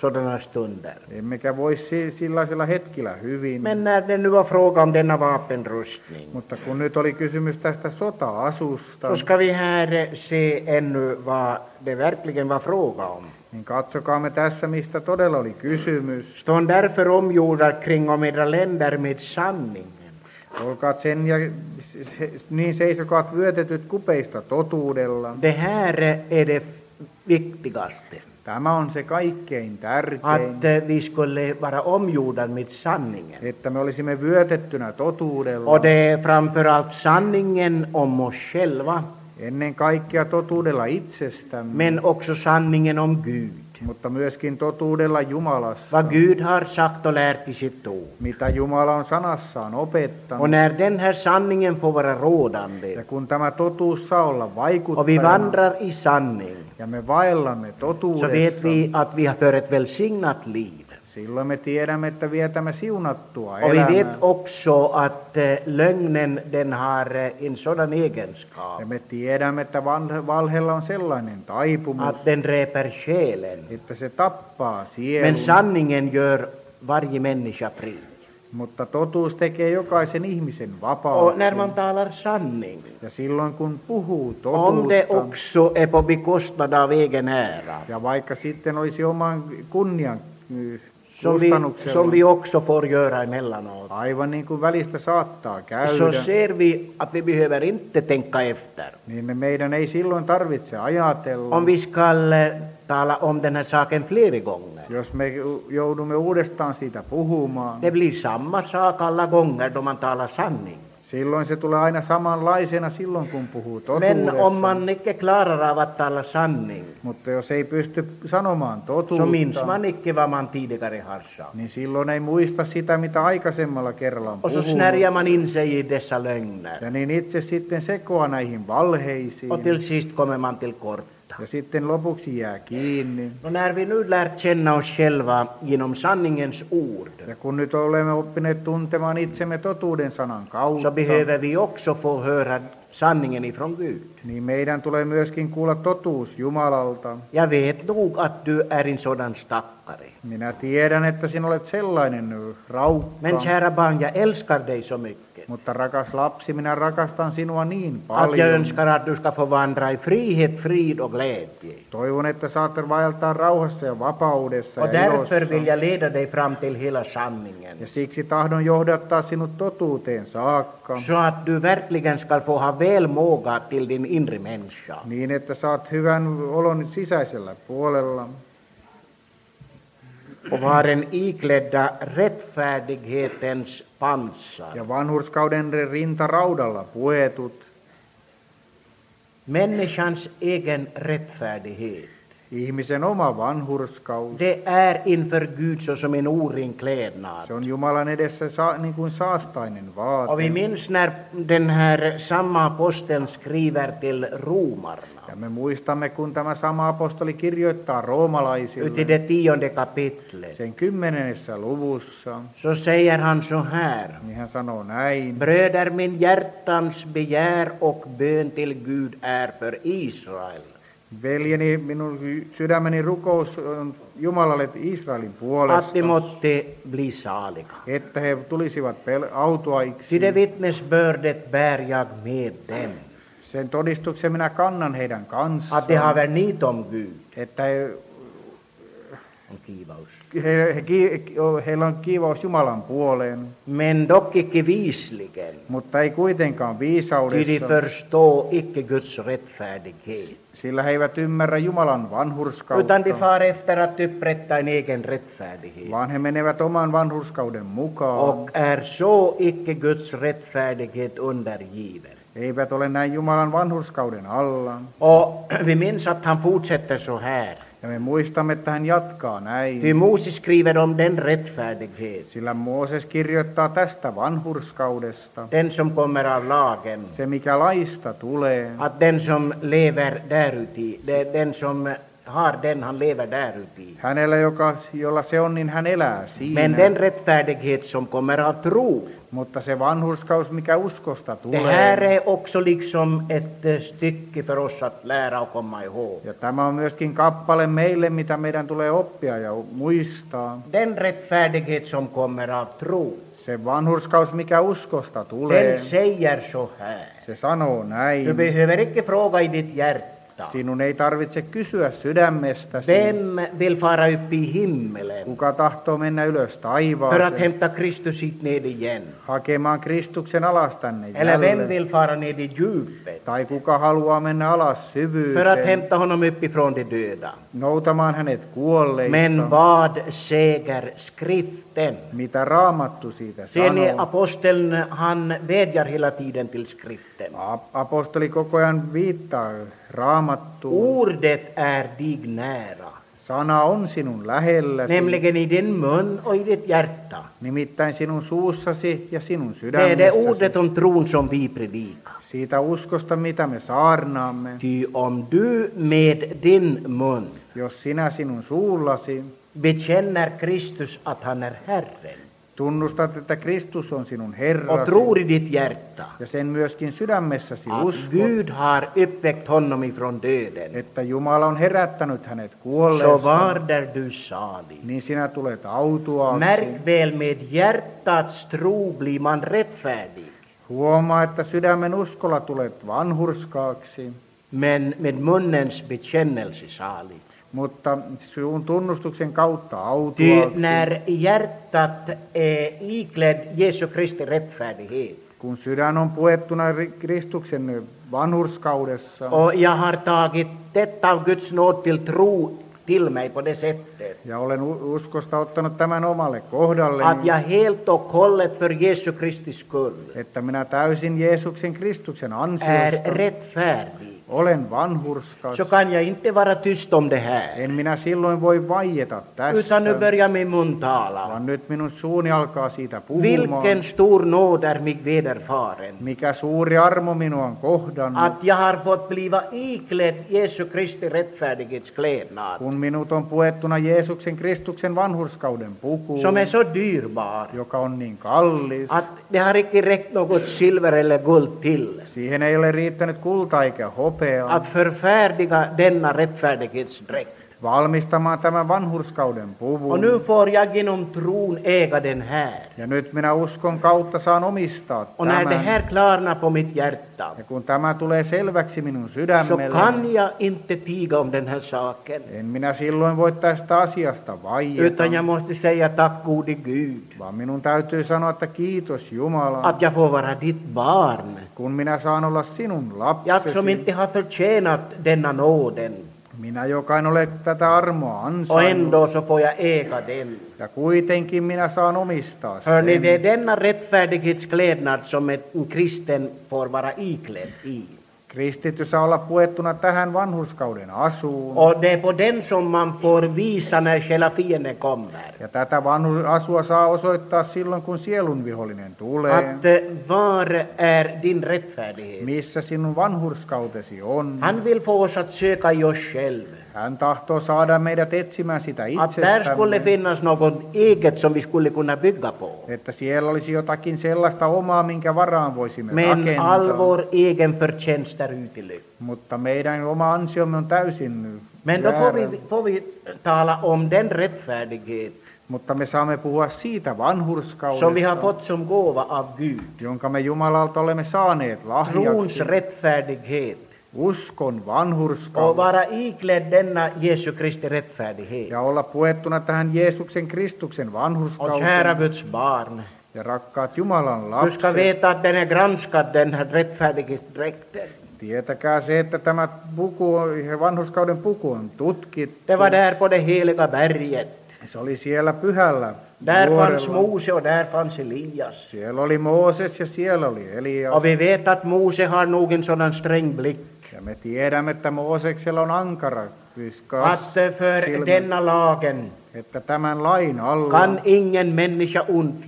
Speaker 1: sådana stunder.
Speaker 2: Emmekä voi si- sellaisella hetkellä hyvin.
Speaker 1: Men när det nu var fråga om denna vapenrustning,
Speaker 2: Mutta kun nyt oli kysymys tästä sota-asusta,
Speaker 1: så ska vi här se ännu vad det verkligen var fråga om.
Speaker 2: niin katsokaamme tässä, mistä todella oli kysymys.
Speaker 1: Stånd därför omgjorda kring om era länder med sanningen.
Speaker 2: Olkaat sen ja niin seisokaat vyötetyt kupeista totuudella.
Speaker 1: Det här är det viktigaste.
Speaker 2: Tämä on se kaikkein tärkein,
Speaker 1: Att eh, vi skulle vara omgjorda med sanningen.
Speaker 2: että me olisimme vyötettynä totuudella.
Speaker 1: Och det är framförallt sanningen om oss själva,
Speaker 2: Ennen kaikkea totuudella itsestämme,
Speaker 1: men också sanningen om Gud.
Speaker 2: mutta myöskin totuudella Jumalasta,
Speaker 1: Vad Gud har sagt och lärt i sitt ord.
Speaker 2: mitä Jumala on sanassaan opettanut.
Speaker 1: Och när den här sanningen får vara rådande
Speaker 2: Ja kun tämä totuus saa olla
Speaker 1: och vi
Speaker 2: vaikuttajana
Speaker 1: vandrar i sanning,
Speaker 2: ja me vaellamme
Speaker 1: så vet
Speaker 2: totuudessa,
Speaker 1: vi att vi har för ett välsignat liv.
Speaker 2: silloin me tiedämme, että vietämme siunattua
Speaker 1: Och vi vet
Speaker 2: elämää.
Speaker 1: också att eh, lögnen den har eh, en sådan egenskap
Speaker 2: Ja me tiedämme, että val- valheella on sellainen taipumus,
Speaker 1: att den dräper själen.
Speaker 2: että se tappaa
Speaker 1: Men
Speaker 2: sielun,
Speaker 1: sanningen gör varje människa fri.
Speaker 2: mutta totuus tekee jokaisen ihmisen
Speaker 1: Och när man
Speaker 2: vapaaksi.
Speaker 1: talar sanning,
Speaker 2: Ja silloin kun puhuu
Speaker 1: om det
Speaker 2: totuutta,
Speaker 1: också är på bekostnad av egen ära,
Speaker 2: ja vaikka sitten olisi oman kunnian y,
Speaker 1: som vi,
Speaker 2: kustannuksella,
Speaker 1: som vi också får göra emellanåt,
Speaker 2: aivan niin kuin välistä saattaa
Speaker 1: så
Speaker 2: käydä,
Speaker 1: ser vi att vi behöver inte tänka efter.
Speaker 2: niin me meidän ei silloin tarvitse ajatella,
Speaker 1: Om vi ska eh, tala om den här saken flera gånger.
Speaker 2: jos me joudumme uudestaan siitä puhumaan.
Speaker 1: Det blir samma sak alla gånger då man talar sanning.
Speaker 2: Silloin se tulee aina samanlaisena silloin, kun puhuu
Speaker 1: Men om
Speaker 2: totuudessa.
Speaker 1: man inte klarar av att tala sanning,
Speaker 2: Mutta jos ei pysty sanomaan
Speaker 1: så minns
Speaker 2: totuutta,
Speaker 1: man inte vad man tidigare har sagt.
Speaker 2: niin silloin ei muista sitä, mitä aikaisemmalla kerralla on
Speaker 1: Och så
Speaker 2: puhunut.
Speaker 1: snärjar man in sig i dessa lögner.
Speaker 2: Ja niin itse sitten sekoaa näihin valheisiin.
Speaker 1: Och till sist kommer man till korta.
Speaker 2: Ja sitten lopuksi jää kiinni.
Speaker 1: Och när vi nu lärt känna oss själva genom sanningens ord,
Speaker 2: Ja kun nyt olemme oppineet tuntemaan itsemme totuuden sanan
Speaker 1: så
Speaker 2: kautta,
Speaker 1: behöver vi också få höra sanningen ifrån Gud.
Speaker 2: niin meidän tulee myöskin kuulla totuus Jumalalta.
Speaker 1: Jag vet nog att du är en sådan stackare.
Speaker 2: Minä tiedän, että sinä olet sellainen raukka.
Speaker 1: Men kära barn, jag älskar dig så mycket.
Speaker 2: Mutta rakas lapsi, minä rakastan sinua niin
Speaker 1: Att jag
Speaker 2: paljon.
Speaker 1: önskar att du ska få vandra i frihet, frid och glädje.
Speaker 2: Toivon, että saatte vaeltaa rauhassa ja vapaudessa
Speaker 1: Och
Speaker 2: ja
Speaker 1: därför
Speaker 2: ilossa.
Speaker 1: vill jag leda dig fram till hela sanningen.
Speaker 2: Ja siksi tahdon johdattaa sinut totuuteen saakka,
Speaker 1: Så att du verkligen ska få ha välmåga till din inre människa.
Speaker 2: niin että saat hyvän olon sisäisellä puolella.
Speaker 1: Och varen iklädda rättfärdighetens pansar.
Speaker 2: Ja vanhurskauden rinta raudalla puetut.
Speaker 1: Människans egen rättfärdighet,
Speaker 2: Ihmisen oma vanhurskaus.
Speaker 1: det är inför Gud såsom en oren klädnad.
Speaker 2: Se on Jumalan edessä sa, niin kuin saastainen
Speaker 1: Och vi
Speaker 2: vaate.
Speaker 1: minns när den här samma aposteln skriver till romarna,
Speaker 2: Ja me muistamme, kun tämä sama apostoli kirjoittaa
Speaker 1: ut i
Speaker 2: roomalaisille
Speaker 1: det tionde kapitlet,
Speaker 2: sen kymmenennessä luvussa,
Speaker 1: så säger han så här:
Speaker 2: niin hän sanoo näin.
Speaker 1: Bröder, min hjärtans begär och bön till Gud är för Israel.
Speaker 2: Veljeni, minun sydämeni rukous on Jumalalle Israelin
Speaker 1: Att
Speaker 2: puolesta,
Speaker 1: de måtte bli saliga.
Speaker 2: että he tulisivat pel- autuaiksi.
Speaker 1: Ty det vittnesbördet bär jag med dem,
Speaker 2: Sen todistuksen minä kannan heidän
Speaker 1: att
Speaker 2: kanssaan,
Speaker 1: de haver nit om Gud.
Speaker 2: että he,
Speaker 1: On kiivaus.
Speaker 2: he, he, ki- heillä on kiivaus Jumalan puoleen,
Speaker 1: Men dock icke visligen,
Speaker 2: mutta ei kuitenkaan
Speaker 1: ty de
Speaker 2: viisaudessa,
Speaker 1: förstå icke Guds rättfärdighet.
Speaker 2: sillä he eivät ymmärrä Jumalan
Speaker 1: Utan de
Speaker 2: vanhurskautta,
Speaker 1: far efter att upprätta en egen rättfärdighet.
Speaker 2: vaan he menevät oman vanhurskauden mukaan,
Speaker 1: Och är så icke Guds rättfärdighet undergiven.
Speaker 2: eivät ole näin Jumalan vanhurskauden alla.
Speaker 1: Och vi minns att han fortsätter så här.
Speaker 2: Ja me muistamme, että hän jatkaa
Speaker 1: Ty
Speaker 2: näin,
Speaker 1: Moses skriver om den rättfärdighet,
Speaker 2: sillä Mooses kirjoittaa tästä vanhurskaudesta,
Speaker 1: den som kommer av lagen,
Speaker 2: se mikä laista tulee,
Speaker 1: att den som lever däruti, det är den som har den han lever där uti.
Speaker 2: Hänellä, joka, jolla se on, niin hän elää siinä.
Speaker 1: Men den rättfärdighet som kommer av tro,
Speaker 2: Mutta se vanhurskaus, mikä uskosta
Speaker 1: det här
Speaker 2: tulee,
Speaker 1: är också liksom ett eh, stycke för oss att lära och komma ihåg.
Speaker 2: ja tämä on myöskin kappale meille, mitä meidän tulee oppia ja muistaa.
Speaker 1: Den rättfärdighet som kommer av tro,
Speaker 2: Se vanhurskaus, mikä uskosta tulee,
Speaker 1: den säger så här.
Speaker 2: se sanoo
Speaker 1: Du
Speaker 2: näin.
Speaker 1: behöver inte fråga i ditt hjärta.
Speaker 2: Sinun ei tarvitse kysyä sydämestäsi,
Speaker 1: Vem vill fara upp i himmelen
Speaker 2: kuka tahtoo mennä ylös
Speaker 1: för att
Speaker 2: taivaaseen,
Speaker 1: hämta Kristus hit ned igen?
Speaker 2: hakemaan Kristuksen alas tänne
Speaker 1: Eller vem
Speaker 2: jälleen.
Speaker 1: vill fara ned i djupet
Speaker 2: Tai kuka haluaa mennä alas
Speaker 1: för att
Speaker 2: syvyyteen,
Speaker 1: hämta honom uppifrån de döda?
Speaker 2: noutamaan hänet kuolleista.
Speaker 1: Men vad säger skriften?
Speaker 2: Mitä Raamattu siitä
Speaker 1: Ser ni,
Speaker 2: sanoo?
Speaker 1: aposteln han vädjar hela tiden till skriften.
Speaker 2: A- Apostoli koko ajan viittaa Raamattuun.
Speaker 1: Ordet är dig nära,
Speaker 2: Sana on sinun lähelläsi,
Speaker 1: nämligen i din mun och i ditt hjärta.
Speaker 2: nimittäin sinun suussasi ja sinun
Speaker 1: Det är det
Speaker 2: sydämessäsi.
Speaker 1: ordet om tron som vi predikar.
Speaker 2: Siitä uskosta, mitä me saarnaamme.
Speaker 1: Ty om du med din mun
Speaker 2: Jos sinä sinun suullasi
Speaker 1: bekänner Kristus att han är Herren
Speaker 2: tunnustat, että Kristus on sinun
Speaker 1: och
Speaker 2: Herrasi,
Speaker 1: tror i ditt hjärta
Speaker 2: ja sen myöskin sydämessäsi
Speaker 1: att
Speaker 2: uskot,
Speaker 1: Gud har uppväckt honom ifrån döden,
Speaker 2: että Jumala on herättänyt hänet
Speaker 1: så
Speaker 2: kuolleesta,
Speaker 1: varder du salig.
Speaker 2: niin sinä tulet autuaaksi.
Speaker 1: Märk väl, med hjärtats tro blir man rättfärdig,
Speaker 2: Huomaa, että sydämen uskolla tulet vanhurskaaksi,
Speaker 1: men med munnens bekännelse salig.
Speaker 2: mutta sinun tunnustuksen kautta
Speaker 1: Ty
Speaker 2: autuaaksi.
Speaker 1: när hjärtat är iklädd Jesu Kristi rättfärdighet
Speaker 2: Kun sydän on puettuna ri- Kristuksen vanhurskaudessa,
Speaker 1: och jag har tagit detta av Guds nåd till tro till mig på det sättet
Speaker 2: ja olen u- uskosta ottanut tämän omalle
Speaker 1: att
Speaker 2: kohdalleni,
Speaker 1: jag helt och hållet för Jesu Kristi skull
Speaker 2: että minä täysin Jeesuksen Kristuksen
Speaker 1: är
Speaker 2: ansiosta
Speaker 1: rättfärdig,
Speaker 2: olen vanhurskas,
Speaker 1: så kan jag inte vara tyst om det här,
Speaker 2: en minä silloin voi vaieta
Speaker 1: utan nu
Speaker 2: tästä,
Speaker 1: börjar min mun tala.
Speaker 2: vaan nyt minun suuni alkaa siitä puhumaan.
Speaker 1: Vilken stor nåd är mig vederfaren,
Speaker 2: Mikä suuri armo minua on kohdannut,
Speaker 1: att jag har fått bliva iklädd Jesu Kristi rättfärdighetsklädnad,
Speaker 2: kun minut on puettuna Jeesuksen Kristuksen vanhurskauden pukuun,
Speaker 1: som är så dyrbar
Speaker 2: joka on niin kallis.
Speaker 1: att det har icke räckt något silver eller guld till
Speaker 2: Siihen ei ole riittänyt kulta eikä hopea
Speaker 1: att förfärdiga denna rättfärdighetsdräkt.
Speaker 2: valmistamaan tämän vanhurskauden
Speaker 1: Och
Speaker 2: puvun.
Speaker 1: nu får jag genom tron äga den här.
Speaker 2: Ja nyt minä uskon kautta saan omistaa
Speaker 1: Och när det
Speaker 2: tämän.
Speaker 1: här klarnar på mitt hjärta,
Speaker 2: Ja kun tämä tulee selväksi minun
Speaker 1: så
Speaker 2: sydämelle,
Speaker 1: kan jag inte tiga om den här saken,
Speaker 2: en minä silloin voi tästä asiasta vaieta,
Speaker 1: utan jag måste säga tack gode Gud
Speaker 2: vaan minun täytyy sanoa, että kiitos Jumala,
Speaker 1: att jag får vara ditt barn.
Speaker 2: kun minä saan olla sinun
Speaker 1: Jag som
Speaker 2: lapsesi.
Speaker 1: inte har förtjänat denna nåden,
Speaker 2: Minä, joka en ole tätä armoa
Speaker 1: och
Speaker 2: ansainnut,
Speaker 1: ändå så får jag äga den.
Speaker 2: ja kuitenkin minä saan omistaa
Speaker 1: Hörni,
Speaker 2: sen.
Speaker 1: det är denna rättfärdighetsklädnad som en kristen får vara iklädd i.
Speaker 2: Kristitty saa olla puettuna tähän vanhurskauden asuun.
Speaker 1: Och det är på den som man får visa när själva fienden kommer.
Speaker 2: Ja tätä vanhur- asua saa osoittaa silloin, kun sielun vihollinen tulee.
Speaker 1: Att eh, var är din rättfärdighet?
Speaker 2: Missä sinun vanhurskautesi on.
Speaker 1: Han vill få oss att söka i oss själva.
Speaker 2: Hän tahtoo saada meidät etsimään sitä
Speaker 1: Att där skulle
Speaker 2: itsestämme.
Speaker 1: finnas något eget som vi skulle kunna bygga på.
Speaker 2: Että siellä olisi jotakin sellaista omaa, minkä varaan voisimme
Speaker 1: Men
Speaker 2: rakentaa.
Speaker 1: all vår egen förtjänst är utelöst.
Speaker 2: Mutta meidän oma ansiomme on täysin
Speaker 1: Men då får
Speaker 2: väärä.
Speaker 1: vi, får vi tala om den rättfärdighet
Speaker 2: Mutta me saamme puhua siitä
Speaker 1: som vi har
Speaker 2: vanhurskaudesta,
Speaker 1: fått som gåva av Gud.
Speaker 2: jonka me Jumalalta olemme saaneet
Speaker 1: Trons
Speaker 2: lahjaksi.
Speaker 1: rättfärdighet.
Speaker 2: Uskon
Speaker 1: Och
Speaker 2: vanhurskaus.
Speaker 1: vara iklädd denna Jesu Kristi rättfärdighet.
Speaker 2: Ja olla puettuna tähän Jeesuksen Kristuksen
Speaker 1: Och
Speaker 2: vanhurskauteen.
Speaker 1: kära Guds barn,
Speaker 2: Ja rakkaat Jumalan
Speaker 1: du ska
Speaker 2: lapset,
Speaker 1: veta att den är granskad, den här rättfärdighetsdräkten.
Speaker 2: tietäkää se, että tämä puku, vanhurskauden puku on tutkittu.
Speaker 1: Det var där på det heliga berget.
Speaker 2: Se oli siellä pyhällä
Speaker 1: Där fanns
Speaker 2: vuorella.
Speaker 1: Mose och där fanns Elias.
Speaker 2: Siellä oli Mooses ja siellä oli Elias.
Speaker 1: Och vi vet att Mose har nog en sådan sträng blick.
Speaker 2: Ja me tiedämme, että Mooseksella on ankara viskas
Speaker 1: Att eh, för
Speaker 2: silmät,
Speaker 1: denna lagen
Speaker 2: että tämän lain alla
Speaker 1: kan ingen människa undfly.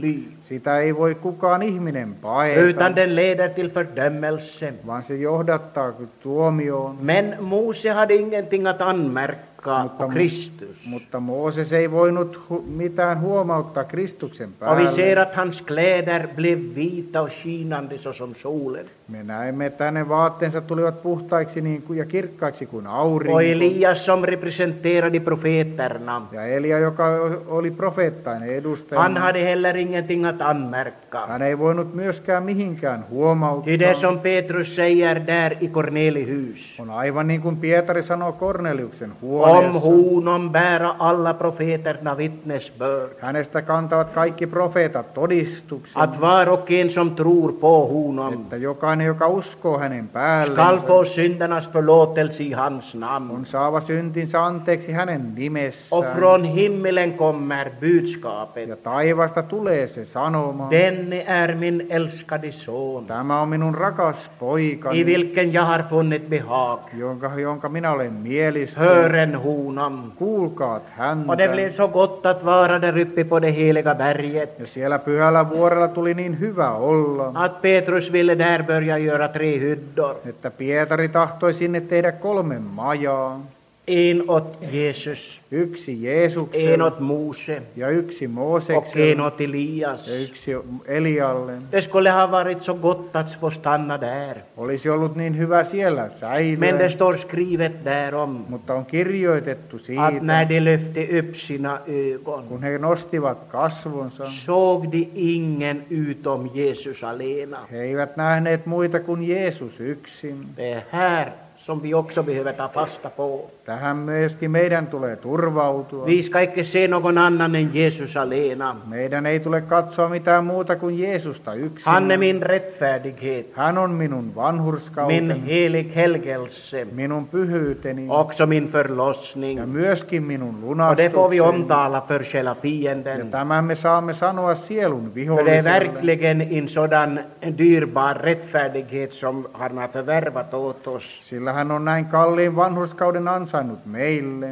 Speaker 2: Sitä ei voi kukaan ihminen paeta,
Speaker 1: utan den leder till fördömelse.
Speaker 2: vaan se johdattaa tuomioon.
Speaker 1: Men Mose hade ingenting att anmärka på Kristus.
Speaker 2: Mutta Mooses ei voinut hu- mitään huomauttaa Kristuksen
Speaker 1: Och vi
Speaker 2: päälle.
Speaker 1: ser att hans kläder blev vita och skinande såsom solen.
Speaker 2: Me näemme, että hänen vaatteensa tulivat puhtaiksi niin kuin, ja kirkkaiksi kuin
Speaker 1: Och
Speaker 2: aurinko.
Speaker 1: Elias som representerade profeterna,
Speaker 2: Ja Elia, joka oli profeettainen edustaja,
Speaker 1: han hade heller ingenting att anmärka.
Speaker 2: hän ei voinut myöskään mihinkään huomauttaa.
Speaker 1: Ty det som Petrus säger där i Kornelihus.
Speaker 2: On aivan niin kuin Pietari sanoo Korneliuksen
Speaker 1: Om
Speaker 2: huoneessa.
Speaker 1: honom bära alla profeterna vittnesbörd.
Speaker 2: Hänestä kantavat kaikki profeetat todistuksen,
Speaker 1: Att var och en som tror på honom
Speaker 2: että jokainen, joka uskoo hänen
Speaker 1: skall
Speaker 2: päälle,
Speaker 1: få syndernas förlåtelse i hans namn.
Speaker 2: on saava syntinsä anteeksi hänen
Speaker 1: Och
Speaker 2: nimessään.
Speaker 1: från himmelen kommer budskapet.
Speaker 2: Ja taivasta tulee se sanoma.
Speaker 1: Denne är min älskade son,
Speaker 2: Tämä on minun rakas
Speaker 1: i
Speaker 2: poikani,
Speaker 1: vilken jag har funnit behag.
Speaker 2: jonka, jonka minä olen mielistynyt.
Speaker 1: Hören honom.
Speaker 2: Kuulkaat häntä.
Speaker 1: Och det blev så gott att vara där uppe på det heliga berget,
Speaker 2: Ja siellä pyhällä vuorella tuli niin hyvä olla,
Speaker 1: att Petrus ville där börja göra tre hyddor.
Speaker 2: että Pietari tahtoi sinne tehdä kolme majaa.
Speaker 1: En åt Jesus,
Speaker 2: Yksi
Speaker 1: en
Speaker 2: Jeesukselle
Speaker 1: åt Mose
Speaker 2: ja yksi
Speaker 1: och en
Speaker 2: Moosekselle
Speaker 1: åt Elias.
Speaker 2: ja yksi Elialle.
Speaker 1: Det skulle ha varit så gott att få stanna där.
Speaker 2: Olisi ollut niin hyvä siellä
Speaker 1: Men det
Speaker 2: säilyä,
Speaker 1: står skrivet därom
Speaker 2: mutta on kirjoitettu
Speaker 1: att
Speaker 2: siitä,
Speaker 1: när de lyfte upp sina ögon
Speaker 2: kun he nostivat kasvonsa,
Speaker 1: såg de ingen utom Jesus alena.
Speaker 2: he eivät nähneet muita kuin Jeesus yksin.
Speaker 1: Det är här som vi också behöver ta fasta på.
Speaker 2: Tähän myöskin meidän tulee turvautua.
Speaker 1: Vi ska inte se någon annan än Jesus alena.
Speaker 2: Meidän ei tule katsoa mitään muuta kuin Jeesusta yksin.
Speaker 1: Han är min rättfärdighet,
Speaker 2: Hän on minun vanhurskauteni,
Speaker 1: min helig helgelse,
Speaker 2: minun pyhyyteni
Speaker 1: också min
Speaker 2: ja
Speaker 1: förlossning.
Speaker 2: myöskin minun
Speaker 1: Och det får vi
Speaker 2: lunastukseni.
Speaker 1: omtala för själva
Speaker 2: Ja
Speaker 1: fienden.
Speaker 2: tämän me saamme sanoa sielun
Speaker 1: För det är
Speaker 2: viholliselle.
Speaker 1: verkligen en sådan dyrbar rättfärdighet som han har förvärvat åt oss.
Speaker 2: Sillä hän on näin kalliin vanhurskauden ansainnut meille.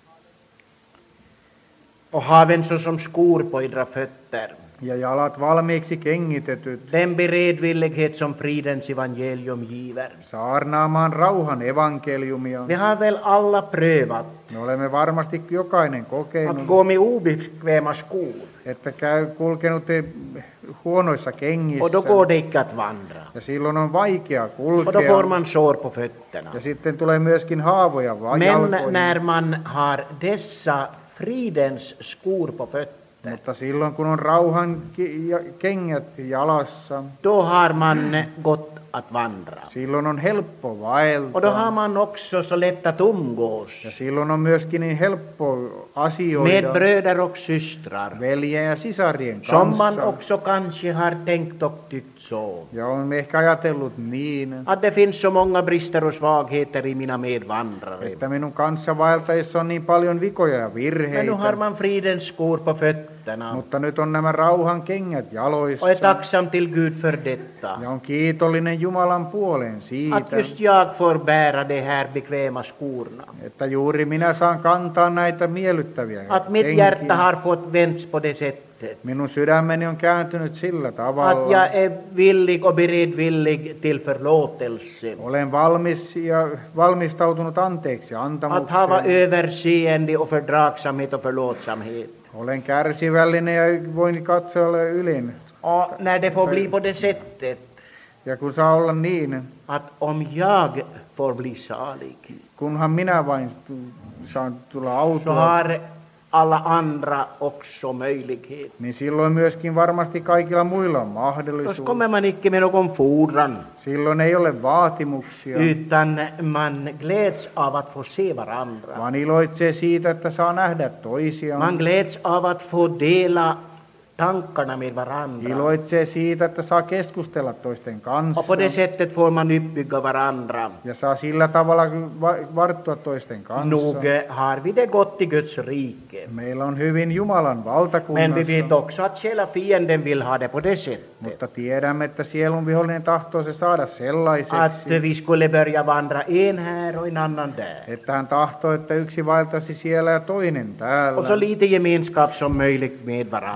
Speaker 1: Och haven såsom skor på edra fötter.
Speaker 2: Ja jalat valmiiksi kengitetyt,
Speaker 1: Den beredvillighet som fridens evangelium giver.
Speaker 2: saarnaamaan rauhan evankeliumia.
Speaker 1: Vi har väl alla prövat
Speaker 2: Me olemme varmasti jokainen
Speaker 1: att
Speaker 2: kokenut,
Speaker 1: gå med obekväma skor.
Speaker 2: että käy kulkenut eh, huonoissa
Speaker 1: Och då
Speaker 2: kengissä.
Speaker 1: går det icke att vandra.
Speaker 2: Ja silloin on vaikea
Speaker 1: Och då får
Speaker 2: kulkea.
Speaker 1: man sår på fötterna.
Speaker 2: Ja sitten tulee myöskin haavoja va-
Speaker 1: Men
Speaker 2: jalkoihin.
Speaker 1: när man har dessa fridens skor på fötter,
Speaker 2: Mutta silloin kun on rauhan ki- ja- kengät jalassa,
Speaker 1: då har man gott att vandra.
Speaker 2: silloin on helppo
Speaker 1: Och då
Speaker 2: vaeltaa.
Speaker 1: har man också så lätt att umgås
Speaker 2: Ja silloin on myöskin niin helppo
Speaker 1: med
Speaker 2: asioida
Speaker 1: bröder och systrar,
Speaker 2: veljen ja sisarien
Speaker 1: som man
Speaker 2: kanssa.
Speaker 1: också kanske har tänkt och tyckt så.
Speaker 2: Ja on ehkä ajatellut niin,
Speaker 1: Att det finns så många brister och svagheter i mina medvandrare.
Speaker 2: että minun kanssa vaeltaessa on niin paljon vikoja ja
Speaker 1: Men nu har
Speaker 2: virheitä.
Speaker 1: man fridens skor på fötterna
Speaker 2: Mutta nyt on nämä rauhan kengät
Speaker 1: och är
Speaker 2: jaloissa.
Speaker 1: tacksam till Gud för detta.
Speaker 2: Ja on kiitollinen Jumalan puoleen
Speaker 1: Att
Speaker 2: siitä,
Speaker 1: just jag får bära de här bekväma skorna.
Speaker 2: että juuri minä saan kantaa näitä miellyttäviä
Speaker 1: Att mitt
Speaker 2: kenkiä.
Speaker 1: hjärta har fått vänts på det sättet.
Speaker 2: Minun sydämeni on kääntynyt sillä
Speaker 1: Att
Speaker 2: tavalla.
Speaker 1: jag är villig och beredvillig till förlåtelse.
Speaker 2: Olen valmis ja valmistautunut anteeksi
Speaker 1: Att hava
Speaker 2: antamukseen.
Speaker 1: överseende och fördragsamhet och förlåtsamhet.
Speaker 2: Olen kärsivällinen ja voin katsoa ylin.
Speaker 1: Och när det får bli på det sättet
Speaker 2: Ja kun saa olla niin,
Speaker 1: att om jag får bli salig,
Speaker 2: kunhan minä vain tu- saan tulla
Speaker 1: så
Speaker 2: autua,
Speaker 1: har alla andra också möjlighet.
Speaker 2: niin silloin myöskin varmasti kaikilla muilla on
Speaker 1: Då
Speaker 2: mahdollisuus.
Speaker 1: kommer man icke med någon fordran,
Speaker 2: Silloin ei ole vaatimuksia,
Speaker 1: utan man gläds av att få se varandra.
Speaker 2: vaan iloitsee siitä, että saa nähdä toisiaan.
Speaker 1: Man gläds av att få dela tankarna med varandra.
Speaker 2: Iloitsee siitä, että saa keskustella toisten kanssa.
Speaker 1: Och på det sättet får man uppbygga varandra.
Speaker 2: Ja saa sillä tavalla va- varttua toisten kanssa.
Speaker 1: Nog eh, har vi det gott i Guds rike.
Speaker 2: Meillä on hyvin Jumalan
Speaker 1: Men vi
Speaker 2: valtakunnassa,
Speaker 1: vet också att själva fienden vill ha det på det sättet.
Speaker 2: mutta tiedämme, että sielun vihollinen tahtoo se saada
Speaker 1: Att
Speaker 2: sellaiseksi,
Speaker 1: vi skulle börja vandra en här och en annan där.
Speaker 2: että hän tahtoo, että yksi vaeltaisi siellä ja toinen
Speaker 1: Och så
Speaker 2: täällä.
Speaker 1: lite gemenskap som möjligt med
Speaker 2: Ja
Speaker 1: varandra.
Speaker 2: niin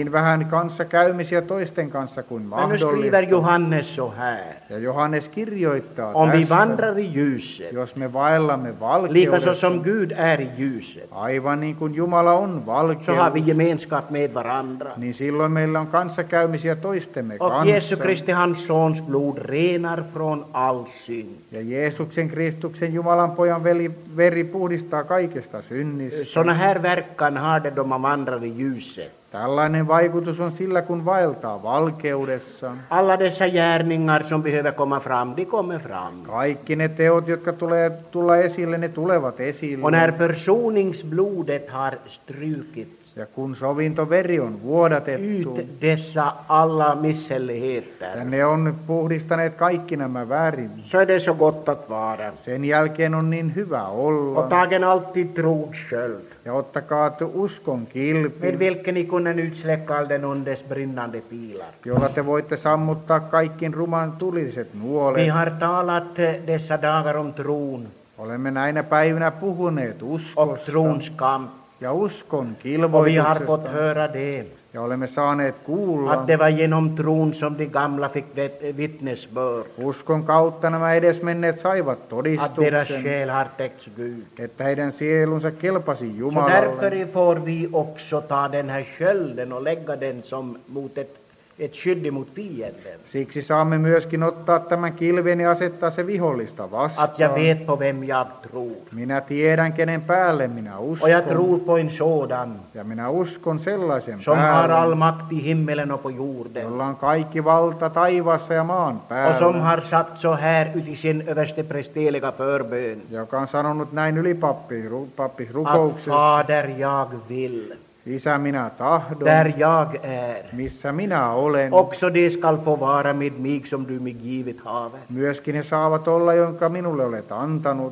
Speaker 2: niin vähän kanssakäymisiä toisten kanssa kuin
Speaker 1: Men nu skriver
Speaker 2: mahdollista.
Speaker 1: Johannes så här.
Speaker 2: Ja Johannes kirjoittaa
Speaker 1: Om vi
Speaker 2: tästä,
Speaker 1: vandrar i ljuset,
Speaker 2: jos me vaellamme
Speaker 1: likaså
Speaker 2: valkeudessa,
Speaker 1: som Gud är i ljuset,
Speaker 2: aivan niin kuin Jumala on
Speaker 1: så har vi
Speaker 2: valkeus,
Speaker 1: gemenskap med varandra.
Speaker 2: niin silloin meillä on kanssakäymisiä toistemme
Speaker 1: Och Jesu
Speaker 2: kanssa.
Speaker 1: Kristi, hans sons blod, renar från all synd.
Speaker 2: Ja Jeesuksen Kristuksen Jumalan pojan veli, veri puhdistaa kaikesta synnistä.
Speaker 1: Såna här verkan har det då man vandrar i ljuset.
Speaker 2: Tällainen vaikutus on sillä, kun vaeltaa valkeudessa.
Speaker 1: Alla dessa gärningar som behöver komma fram, de kommer fram.
Speaker 2: Kaikki ne teot, jotka tulee tulla esille, ne tulevat esille.
Speaker 1: Och när försoningsblodet har strukit
Speaker 2: Ja kun sovintoveri on vuodatettu,
Speaker 1: ut dessa alla
Speaker 2: ja
Speaker 1: misshälligheter,
Speaker 2: ne on puhdistaneet kaikki nämä väärin,
Speaker 1: så är det så gott att vara.
Speaker 2: sen jälkeen on niin hyvä olla.
Speaker 1: Och tagen alltid trons sköld,
Speaker 2: Ja ottakaa te uskon
Speaker 1: med
Speaker 2: kilpi,
Speaker 1: vilken ni kunnen utsläcka all den ondes brinnande pilar.
Speaker 2: jolla te voitte sammuttaa kaikki ruman tuliset
Speaker 1: Vi
Speaker 2: nuolet.
Speaker 1: har talat eh, dessa dagar om tron
Speaker 2: Olemme näinä päivinä puhuneet
Speaker 1: och
Speaker 2: uskosta
Speaker 1: trons kamp.
Speaker 2: ja uskon
Speaker 1: Och vi har fått
Speaker 2: kilvoituksesta.
Speaker 1: höra det,
Speaker 2: Ja olemme saaneet kuulla,
Speaker 1: att det var genom tron som de gamla fick det vittnesbörd,
Speaker 2: uskon kautta nämä edesmenneet saivat
Speaker 1: att deras
Speaker 2: todistuksen,
Speaker 1: själ har täckts Gud.
Speaker 2: että heidän sielunsa kelpasi
Speaker 1: Så
Speaker 2: Jumalalle.
Speaker 1: därför får vi också ta den här skölden och lägga den som mot ett, ett skydd mot fienden.
Speaker 2: Siksi saamme myöskin ottaa tämän kilven ja asettaa se vihollista
Speaker 1: Att
Speaker 2: vastaan.
Speaker 1: jag vet på vem jag tror.
Speaker 2: Minä tiedän, kenen päälle minä
Speaker 1: Och jag
Speaker 2: uskon.
Speaker 1: tror på en sådan
Speaker 2: Ja minä uskon sellaisen
Speaker 1: som har all
Speaker 2: päälle,
Speaker 1: makt i himmelen och på jorden.
Speaker 2: jolla on kaikki valta taivaassa ja maan
Speaker 1: Och som
Speaker 2: päällä.
Speaker 1: har sagt så här uti sin översteprästerliga förbön.
Speaker 2: Joka on sanonut näin ylipappis
Speaker 1: Att
Speaker 2: rukouksessa.
Speaker 1: Fader, jag vill,
Speaker 2: Isä, minä tahdon,
Speaker 1: där jag är,
Speaker 2: missä minä olen.
Speaker 1: också de skall få vara med mig som du mig givit haver.
Speaker 2: Myöskin he saavat olla, jonka minulle olet antanut.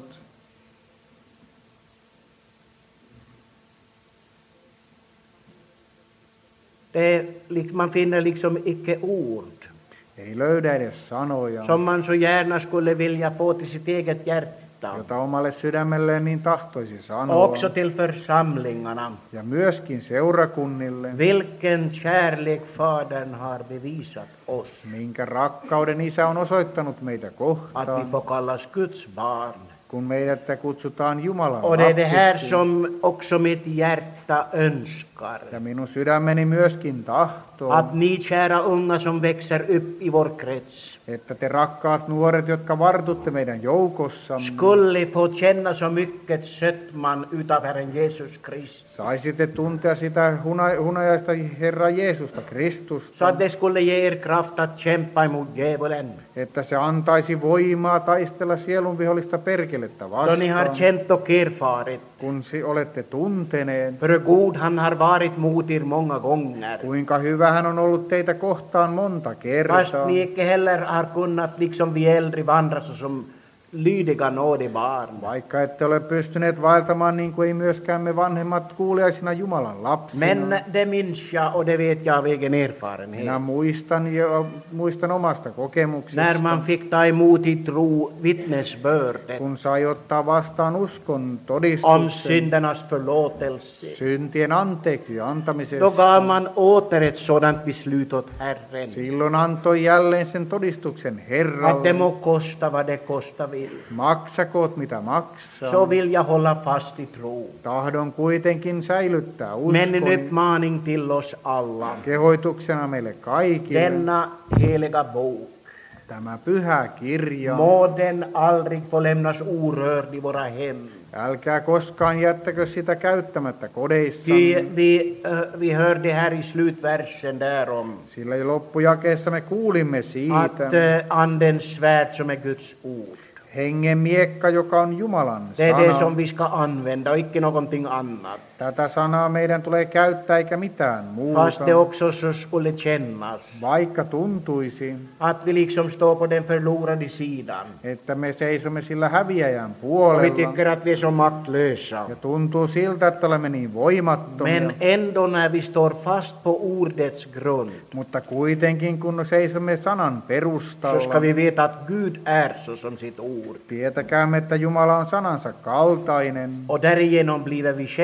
Speaker 1: Det, liksom, man finner liksom icke ord
Speaker 2: Ei löydä edes sanoja,
Speaker 1: som man så gärna skulle vilja få till sitt eget hjärta.
Speaker 2: jota omalle sydämelleen niin tahtoisi
Speaker 1: Och
Speaker 2: sanoa.
Speaker 1: också till församlingarna.
Speaker 2: Ja myöskin seurakunnille,
Speaker 1: Vilken kärlek Fadern har bevisat oss.
Speaker 2: minkä rakkauden Isä on osoittanut meitä
Speaker 1: Att vi
Speaker 2: kohtaan,
Speaker 1: får kallas Guds barn.
Speaker 2: kun meidät kutsutaan Jumalan
Speaker 1: Och det är det här
Speaker 2: lapsiksi.
Speaker 1: som också mitt hjärta önskar.
Speaker 2: Ja minun sydämeni myöskin tahtoo,
Speaker 1: Att ni kära unga som växer upp i vår krets
Speaker 2: että te rakkaat nuoret, jotka vartutte meidän joukossamme,
Speaker 1: skulle få känna så mycket sötman utav Herren Jesus Kristus.
Speaker 2: saisitte tuntea sitä huna- hunajaista Herra Jeesusta
Speaker 1: Så
Speaker 2: Kristusta,
Speaker 1: att det skulle ge er kraft att kämpa emot djävulen.
Speaker 2: että se antaisi voimaa taistella sielun vihollista perkelettä
Speaker 1: Då ni har
Speaker 2: vastaan,
Speaker 1: känt och erfarit
Speaker 2: kun si- olette tunteneet,
Speaker 1: hur god han har varit mot er många gånger.
Speaker 2: kuinka hyvä hän on ollut teitä kohtaan monta
Speaker 1: Fast
Speaker 2: kertaa.
Speaker 1: ni icke heller har kunnat liksom vi äldre vandra så som lydiga nådebarn.
Speaker 2: Vaikka ette ole pystyneet vaeltamaan niin kuin ei myöskään me vanhemmat kuuliaisina Jumalan lapsina.
Speaker 1: Men det minns jag och det vet jag av egen erfarenhet.
Speaker 2: Minä muistan, jo, muistan omasta kokemuksesta,
Speaker 1: När man fick ta emot i tro vittnesbördet
Speaker 2: kun sai ottaa vastaan uskon
Speaker 1: om
Speaker 2: todistuksen
Speaker 1: syndernas förlåtelse.
Speaker 2: syntien anteeksi
Speaker 1: Då
Speaker 2: antamisesta.
Speaker 1: gav man åter ett sådant beslut åt Herren.
Speaker 2: Silloin antoi jälleen sen todistuksen
Speaker 1: Att det
Speaker 2: Herralle.
Speaker 1: må kosta vad det kosta vill.
Speaker 2: Maksakoot mitä maksaa.
Speaker 1: Så vill jag hålla fast i tro.
Speaker 2: Tahdon kuitenkin säilyttää
Speaker 1: Men en
Speaker 2: uskon
Speaker 1: uppmaning till oss alla.
Speaker 2: kehoituksena meille kaikille.
Speaker 1: Denna heliga bok,
Speaker 2: Tämä pyhä kirja.
Speaker 1: må den aldrig få lämnas orörd i våra hem.
Speaker 2: Älkää koskaan jättäkö sitä käyttämättä
Speaker 1: Ty
Speaker 2: kodeissamme,
Speaker 1: vi, äh, vi hörde här i slutversen därom
Speaker 2: sillä jo loppujakeessa me kuulimme
Speaker 1: att
Speaker 2: siitä.
Speaker 1: äh, andens svärd som är Guds ord.
Speaker 2: Hengen miekka, joka on Jumalan
Speaker 1: Det är det som
Speaker 2: sana.
Speaker 1: vi ska använda och icke någonting annat.
Speaker 2: Tätä sanaa meidän tulee käyttää eikä mitään muuta,
Speaker 1: Fast det också så skulle kännas
Speaker 2: vaikka tuntuisi,
Speaker 1: att vi liksom står på den förlorade sidan.
Speaker 2: että me seisomme sillä häviäjän
Speaker 1: Och vi
Speaker 2: puolella.
Speaker 1: tycker att vi är så maktlösa.
Speaker 2: Ja tuntuu siltä, että olemme niin voimattomia,
Speaker 1: Men ändå när vi står fast på ordets grund
Speaker 2: mutta kuitenkin kun seisomme sanan
Speaker 1: så ska
Speaker 2: perustalla,
Speaker 1: vi veta att Gud är så som sitt ord.
Speaker 2: tietäkäämme, että Jumala on sanansa kaltainen.
Speaker 1: Och därigenom blir vi själva välsignade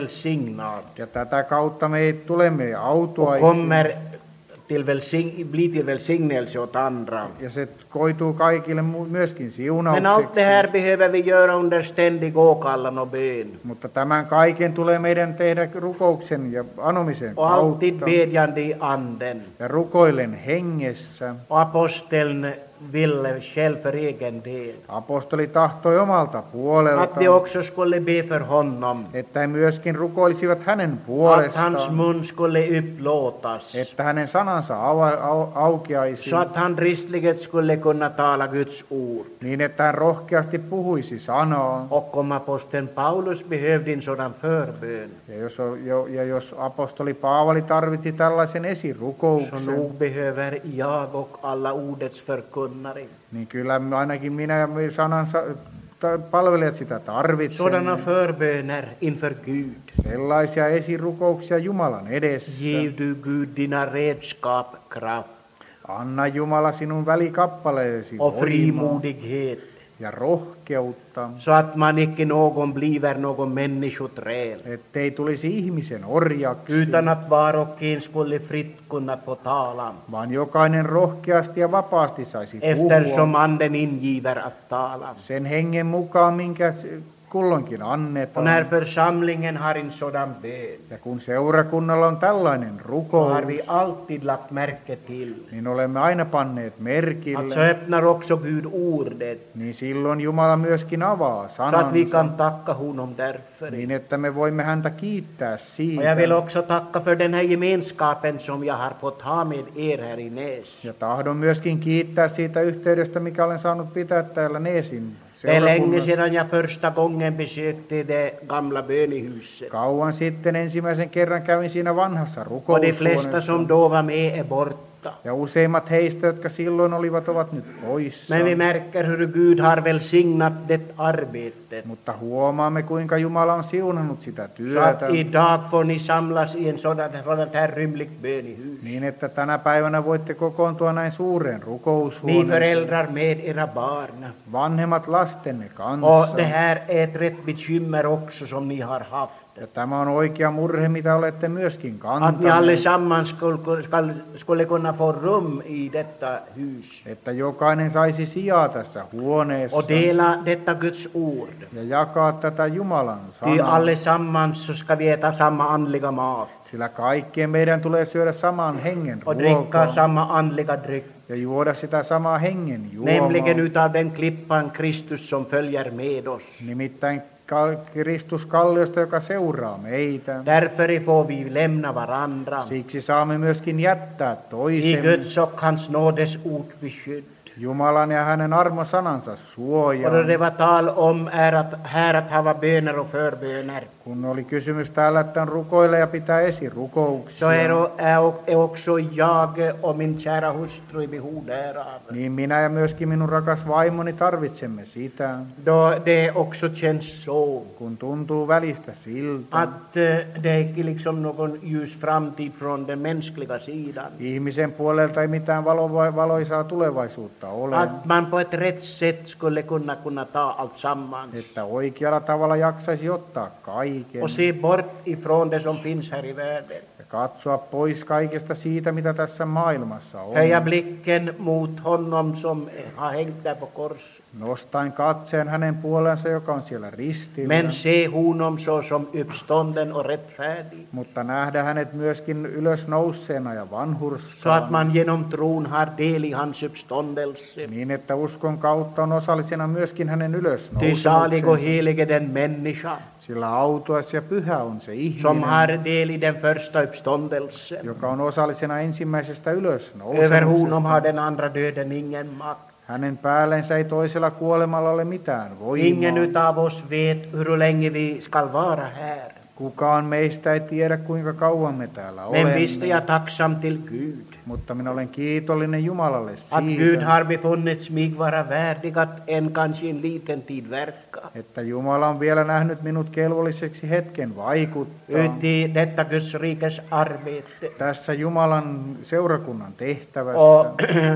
Speaker 1: välsignad
Speaker 2: Ja tätä kautta me tulemme
Speaker 1: och
Speaker 2: autuaiksi.
Speaker 1: kommer till välsign, bli till välsignelse åt andra.
Speaker 2: Ja se koituu kaikille mu- myöskin
Speaker 1: Men allt det
Speaker 2: siunaukseksi.
Speaker 1: här behöver vi göra under ständig åkallan och bön.
Speaker 2: Mutta tämän kaiken tulee meidän tehdä rukouksen ja anomisen
Speaker 1: Och alltid
Speaker 2: kautta.
Speaker 1: bedjande i anden.
Speaker 2: Ja rukoillen hengessä.
Speaker 1: Och aposteln ville själv för egen del
Speaker 2: Apostoli tahtoi omalta
Speaker 1: att de
Speaker 2: puoleltaan,
Speaker 1: också skulle be för honom.
Speaker 2: että he myöskin rukoilisivat hänen
Speaker 1: Att hans
Speaker 2: puolestaan,
Speaker 1: mun skulle upplåtas.
Speaker 2: että hänen sanansa ava- au- aukeaisi,
Speaker 1: Så att han dristligt skulle kunna tala Guds ord.
Speaker 2: niin että hän rohkeasti puhuisi sanaa.
Speaker 1: Och om aposteln Paulus behövde en sådan förbön,
Speaker 2: Ja jos, o- jo- ja jos apostoli Paavali tarvitsi tällaisen
Speaker 1: så
Speaker 2: esirukouksen,
Speaker 1: nog behöver jag och alla ordets förkunnare
Speaker 2: niin kyllä ainakin minä ja me sanansa ta- palvelijat sitä tarvitsemme.
Speaker 1: sådana förböner inför Gud.
Speaker 2: Sellaisia esirukouksia Jumalan edessä.
Speaker 1: Giv du Gud dina redskap kraft
Speaker 2: Anna Jumala sinun välikappaleesi
Speaker 1: och
Speaker 2: voimaa
Speaker 1: frimodighet,
Speaker 2: ja rohkeutta,
Speaker 1: så att man icke någon bliver någon människoträl,
Speaker 2: ettei tulisi ihmisen orjaksi,
Speaker 1: utan att var och en skulle fritt kunna få tala,
Speaker 2: vaan jokainen rohkeasti ja vapaasti saisi
Speaker 1: eftersom
Speaker 2: puhua
Speaker 1: anden ingiver att tala.
Speaker 2: sen hengen mukaan, minkä kulloinkin
Speaker 1: Och när
Speaker 2: annetaan.
Speaker 1: församlingen har en sådan bön,
Speaker 2: Ja kun seurakunnalla on tällainen
Speaker 1: så
Speaker 2: rukous,
Speaker 1: har vi alltid lagt märke till
Speaker 2: niin olemme aina panneet
Speaker 1: att så
Speaker 2: merkille,
Speaker 1: öppnar också Gud ordet,
Speaker 2: niin silloin Jumala myöskin avaa
Speaker 1: så att vi kan
Speaker 2: sanansa,
Speaker 1: tacka honom därför.
Speaker 2: niin että me voimme häntä kiittää
Speaker 1: Och jag vill
Speaker 2: siitä.
Speaker 1: också tacka för den här gemenskapen som jag har fått ha med er här i Näs.
Speaker 2: Ja tahdon myöskin kiittää siitä yhteydestä, mikä olen saanut pitää täällä Neesin
Speaker 1: Det är länge
Speaker 2: seurakunnassa.
Speaker 1: sedan jag första gången besökte det gamla bönehuset.
Speaker 2: Kauan sitten ensimmäisen kerran kävin siinä vanhassa
Speaker 1: Och de flesta som
Speaker 2: rukoushuoneessa.
Speaker 1: då var med är borta.
Speaker 2: Ja useimmat heistä, jotka silloin olivat, ovat nyt poissa.
Speaker 1: Men vi märker hur Gud har välsignat det arbetet.
Speaker 2: Mutta huomaamme, kuinka Jumala on siunannut sitä
Speaker 1: Så att
Speaker 2: työtä,
Speaker 1: idag får ni samlas i en sådan, sådant här rymligt bönehus.
Speaker 2: niin että tänä päivänä voitte kokoontua näin suureen
Speaker 1: Ni
Speaker 2: rukoushuoneeseen.
Speaker 1: föräldrar med era barn.
Speaker 2: Vanhemmat lastenne
Speaker 1: Och
Speaker 2: kanssa.
Speaker 1: det här är ett rätt bekymmer också som ni har haft.
Speaker 2: Ja tämä on oikea murhe, mitä olette myöskin
Speaker 1: Att ni
Speaker 2: kantaneet.
Speaker 1: allesammans skulle, skulle, skulle kunna få rum i detta hus.
Speaker 2: Että jokainen saisi sijaa tässä huoneessa
Speaker 1: Och dela detta Guds ord.
Speaker 2: ja jakaa tätä Jumalan
Speaker 1: Ty
Speaker 2: sanaa.
Speaker 1: allesammans så ska vi äta samma andliga mat
Speaker 2: Sillä kaikkien meidän tulee syödä saman hengen
Speaker 1: och dricka
Speaker 2: ruokaa
Speaker 1: samma andliga dryck.
Speaker 2: ja juoda sitä samaa hengen
Speaker 1: Nämligen
Speaker 2: juomaa.
Speaker 1: utav den klippan Kristus som följer med oss.
Speaker 2: Nimittäin ka- Kristus kalliosta, joka seuraa meitä.
Speaker 1: Därför får vi lämna varandra
Speaker 2: Siksi saamme myöskin jättää
Speaker 1: i
Speaker 2: toisemme
Speaker 1: Guds och hans nådes ord beskydd.
Speaker 2: Jumalan ja hänen armosanansa
Speaker 1: Och då
Speaker 2: suojaan.
Speaker 1: det var tal om är att, här att hava böner och förböner,
Speaker 2: Kun oli kysymys täällä, että on rukoilla ja pitää
Speaker 1: så
Speaker 2: esirukouksia,
Speaker 1: är, är, är också jag och min kära hustru i behov därav.
Speaker 2: niin minä ja myöskin minun rakas vaimoni tarvitsemme sitä,
Speaker 1: Då det också känns så
Speaker 2: kun tuntuu välistä siltä.
Speaker 1: att eh, det är inte liksom någon ljus framtid från den mänskliga sidan.
Speaker 2: Ihmisen puolelta ei mitään valo, valoisaa tulevaisuutta ole,
Speaker 1: Att man på ett rätt sätt skulle kunna, kunna ta allt sammans
Speaker 2: että oikealla tavalla jaksaisi ottaa kaiken
Speaker 1: och se bort ifrån det som finns här i världen.
Speaker 2: ja katsoa pois kaikesta siitä, mitä tässä maailmassa on.
Speaker 1: Höja blicken mot honom som har hängt där på kors.
Speaker 2: Nostaan katseen hänen puolensa, joka on siellä ristillä,
Speaker 1: Men se honom så som uppstånden och rättfärdig.
Speaker 2: mutta nähdä hänet myöskin ylösnouseena ja
Speaker 1: Så att
Speaker 2: vanhurskaana,
Speaker 1: man genom tron har del i hans uppståndelse.
Speaker 2: niin että uskon kautta on osallisena myöskin hänen
Speaker 1: Ty salig och
Speaker 2: ylösnousemuksensa.
Speaker 1: helig är den människa
Speaker 2: Sillä autuas ja pyhä on se
Speaker 1: som
Speaker 2: ihminen,
Speaker 1: har del i den första uppståndelsen.
Speaker 2: joka on osallisena ensimmäisestä
Speaker 1: Över
Speaker 2: ylösnousemuksesta.
Speaker 1: honom har den andra döden ingen makt.
Speaker 2: Hänen päällensä ei toisella kuolemalla ole mitään
Speaker 1: Ingen
Speaker 2: voimaa.
Speaker 1: utav oss vet hur länge vi skall vara här.
Speaker 2: Kukaan meistä ei tiedä, kuinka kauan me täällä
Speaker 1: Men visst är
Speaker 2: olemme,
Speaker 1: jag tacksam till Gud
Speaker 2: mutta minä olen kiitollinen Jumalalle
Speaker 1: att Gud
Speaker 2: siitä,
Speaker 1: har befunnits mig vara värdig att en kanske en liten tid verka
Speaker 2: että Jumala on vielä nähnyt minut kelvolliseksi hetken vaikuttaa
Speaker 1: uti detta Guds rikes arbete.
Speaker 2: tässä Jumalan seurakunnan tehtävässä.
Speaker 1: Och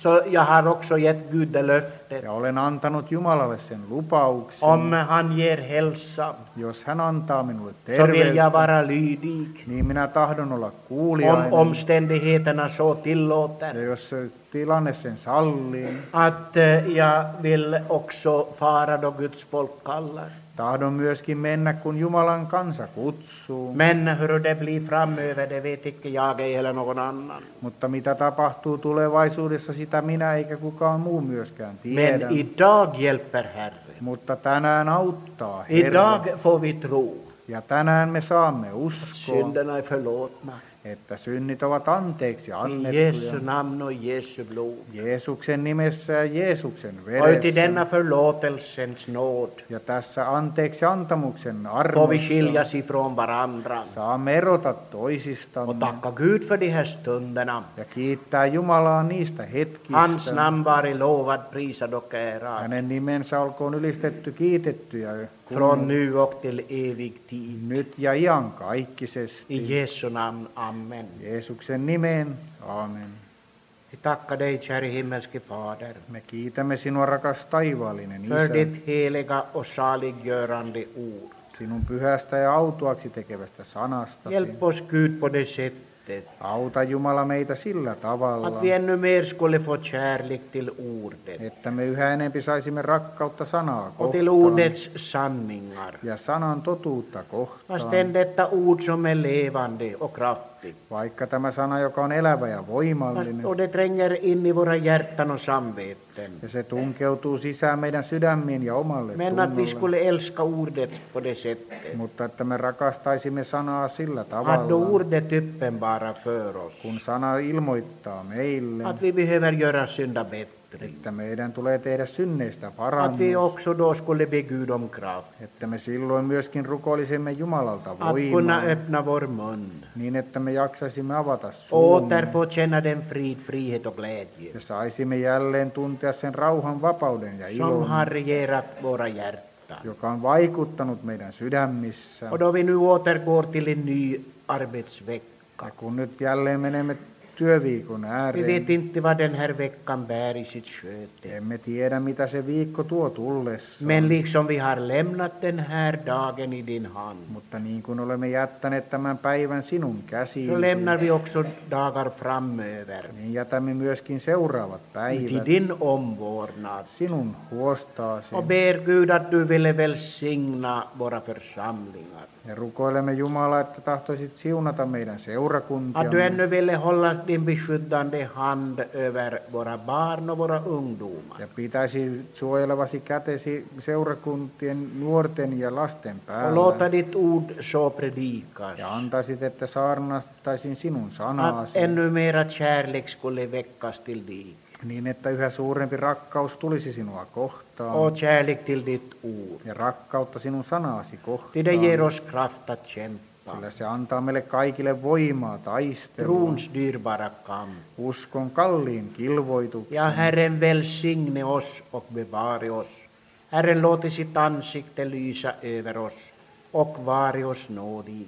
Speaker 1: Så jag har också gett Gud det löftet.
Speaker 2: Ja olen antanut Jumalalle sen lupauksen.
Speaker 1: Om han ger hälsa,
Speaker 2: Jos hän antaa minulle
Speaker 1: så vill jag
Speaker 2: terveyttä,
Speaker 1: vara lydig.
Speaker 2: niin minä tahdon olla
Speaker 1: Om
Speaker 2: kuuliainen.
Speaker 1: omständigheterna så tillåter.
Speaker 2: Ja jos se tilanne sen sallii,
Speaker 1: Att eh, jag vill också fara då Guds folk kallar.
Speaker 2: tahdon myöskin mennä, kun Jumalan kansa kutsuu.
Speaker 1: Men hur det blir framöver, det vet inte jag eller någon annan.
Speaker 2: Mutta mitä tapahtuu tulevaisuudessa, sitä minä eikä kukaan muu myöskään tiedä.
Speaker 1: Men idag hjälper Herren.
Speaker 2: Mutta tänään auttaa Herra.
Speaker 1: Idag får vi tro
Speaker 2: Ja tänään me saamme
Speaker 1: att
Speaker 2: uskoa,
Speaker 1: synderna är förlåtna.
Speaker 2: että synnit ovat anteeksi
Speaker 1: I
Speaker 2: annettuja.
Speaker 1: Jesu namn och Jesu blod.
Speaker 2: Jeesuksen nimessä ja Jeesuksen
Speaker 1: Och uti
Speaker 2: veressä.
Speaker 1: denna förlåtelsens nåd
Speaker 2: Ja tässä anteeksi antamuksen
Speaker 1: får vi
Speaker 2: armossa
Speaker 1: skiljas ifrån varandra.
Speaker 2: saamme erota
Speaker 1: Och
Speaker 2: toisistamme
Speaker 1: tacka Gud för de här stunderna.
Speaker 2: ja kiittää Jumalaa niistä
Speaker 1: Hans
Speaker 2: hetkistä.
Speaker 1: namn vare lovad, prisad och ärad.
Speaker 2: Hänen nimensä olkoon ylistetty, kiitetty ja
Speaker 1: Från nu och till evig tid.
Speaker 2: nyt ja iankaikkisesti.
Speaker 1: I Jesu namn, amen.
Speaker 2: Jeesuksen nimeen, aamen.
Speaker 1: Vi tackar dig, käre himmelske Fader,
Speaker 2: Me kiitämme sinua, rakas taivaallinen
Speaker 1: för
Speaker 2: Isä,
Speaker 1: ditt heliga och saliggörande ord.
Speaker 2: sinun pyhästä ja autuaksi tekevästä sanastasi.
Speaker 1: Hjälp oss, Gud, på det sättet
Speaker 2: Auta Jumala meitä sillä tavalla,
Speaker 1: att vi ännu mer skulle få kärlek till ordet
Speaker 2: että me yhä enempi saisimme rakkautta sanaa
Speaker 1: och till
Speaker 2: kohtaan
Speaker 1: ordets sanningar.
Speaker 2: ja sanan totuutta kohtaan.
Speaker 1: Fastän detta ord som är levande och kraftigt.
Speaker 2: Vaikka tämä sana, joka on elävä ja voimallinen,
Speaker 1: Och det tränger in i våra hjärtan och samveten.
Speaker 2: ja se tunkeutuu sisään meidän sydämiin ja omalle
Speaker 1: Men att vi
Speaker 2: tunnolle,
Speaker 1: skulle älska ordet på det sättet.
Speaker 2: mutta että me rakastaisimme sanaa sillä
Speaker 1: Att då
Speaker 2: tavalla,
Speaker 1: ordet uppenbarar för oss
Speaker 2: kun sana ilmoittaa meille,
Speaker 1: att vi behöver göra syndabättring.
Speaker 2: että meidän tulee tehdä synneistä
Speaker 1: Att vi
Speaker 2: parannus,
Speaker 1: också då skulle be Gud om kraft.
Speaker 2: että me silloin myöskin rukoilisimme Jumalalta
Speaker 1: Att
Speaker 2: voimaa,
Speaker 1: kunna öppna vår mun.
Speaker 2: niin että me jaksaisimme avata suumme
Speaker 1: Åter få känna den frid, frihet och glädje
Speaker 2: ja saisimme jälleen tuntea sen rauhan, vapauden ja
Speaker 1: som
Speaker 2: ilon,
Speaker 1: har regerat våra hjärtan.
Speaker 2: joka on vaikuttanut meidän sydämissä.
Speaker 1: Och då vi nu återgår till en ny arbetsvecka.
Speaker 2: Ja kun nyt jälleen menemme työviikon
Speaker 1: Vi
Speaker 2: ääreen,
Speaker 1: vet inte vad den här veckan bär i sitt sköte.
Speaker 2: emme tiedä mitä se viikko tuo tullessa.
Speaker 1: Men liksom vi har lämnat den här dagen i din hand,
Speaker 2: Mutta niin kuin olemme jättäneet tämän päivän sinun
Speaker 1: så
Speaker 2: käsiisi,
Speaker 1: lämnar vi också dagar framöver
Speaker 2: niin jätämme myöskin seuraavat
Speaker 1: till
Speaker 2: päivät
Speaker 1: din omvårdnad.
Speaker 2: sinun huostaasi.
Speaker 1: Och ber Gud att du ville välsigna våra församlingar.
Speaker 2: Ja rukoilemme Jumalaa, että tahtoisit siunata meidän
Speaker 1: Att du
Speaker 2: seurakuntiamme.
Speaker 1: ännu ville hålla din beskyddande hand över våra barn och våra ungdomar.
Speaker 2: Ja pitäisi suojelevasi kätesi seurakuntien, nuorten ja lasten
Speaker 1: Och
Speaker 2: päällä.
Speaker 1: låta ditt ord så predikas.
Speaker 2: Ja antaisit, että saarnastaisin sinun
Speaker 1: Att
Speaker 2: sanaasi,
Speaker 1: ännu mera kärlek skulle väckas till dig.
Speaker 2: niin että yhä suurempi rakkaus tulisi sinua kohtaan.
Speaker 1: Och kärlek till ditt ord.
Speaker 2: Ja rakkautta sinun sanaasi
Speaker 1: Ty det ger
Speaker 2: kohtaan.
Speaker 1: oss kraft att kämpa.
Speaker 2: Sillä se antaa meille kaikille voimaa taistella.
Speaker 1: Trons dyrbara kamp.
Speaker 2: Uskon kalliin kilvoituksen.
Speaker 1: Ja Herren välsigne oss och bevare oss. Herren låter sitt ansikte lysa över oss och vare oss nådig.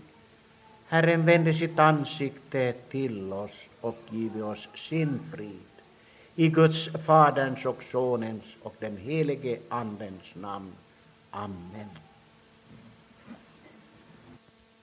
Speaker 1: Herren vände sitt ansikte till oss och give oss sin frid. I Guds Faderns och Sonens och den helige Andens namn. Amen.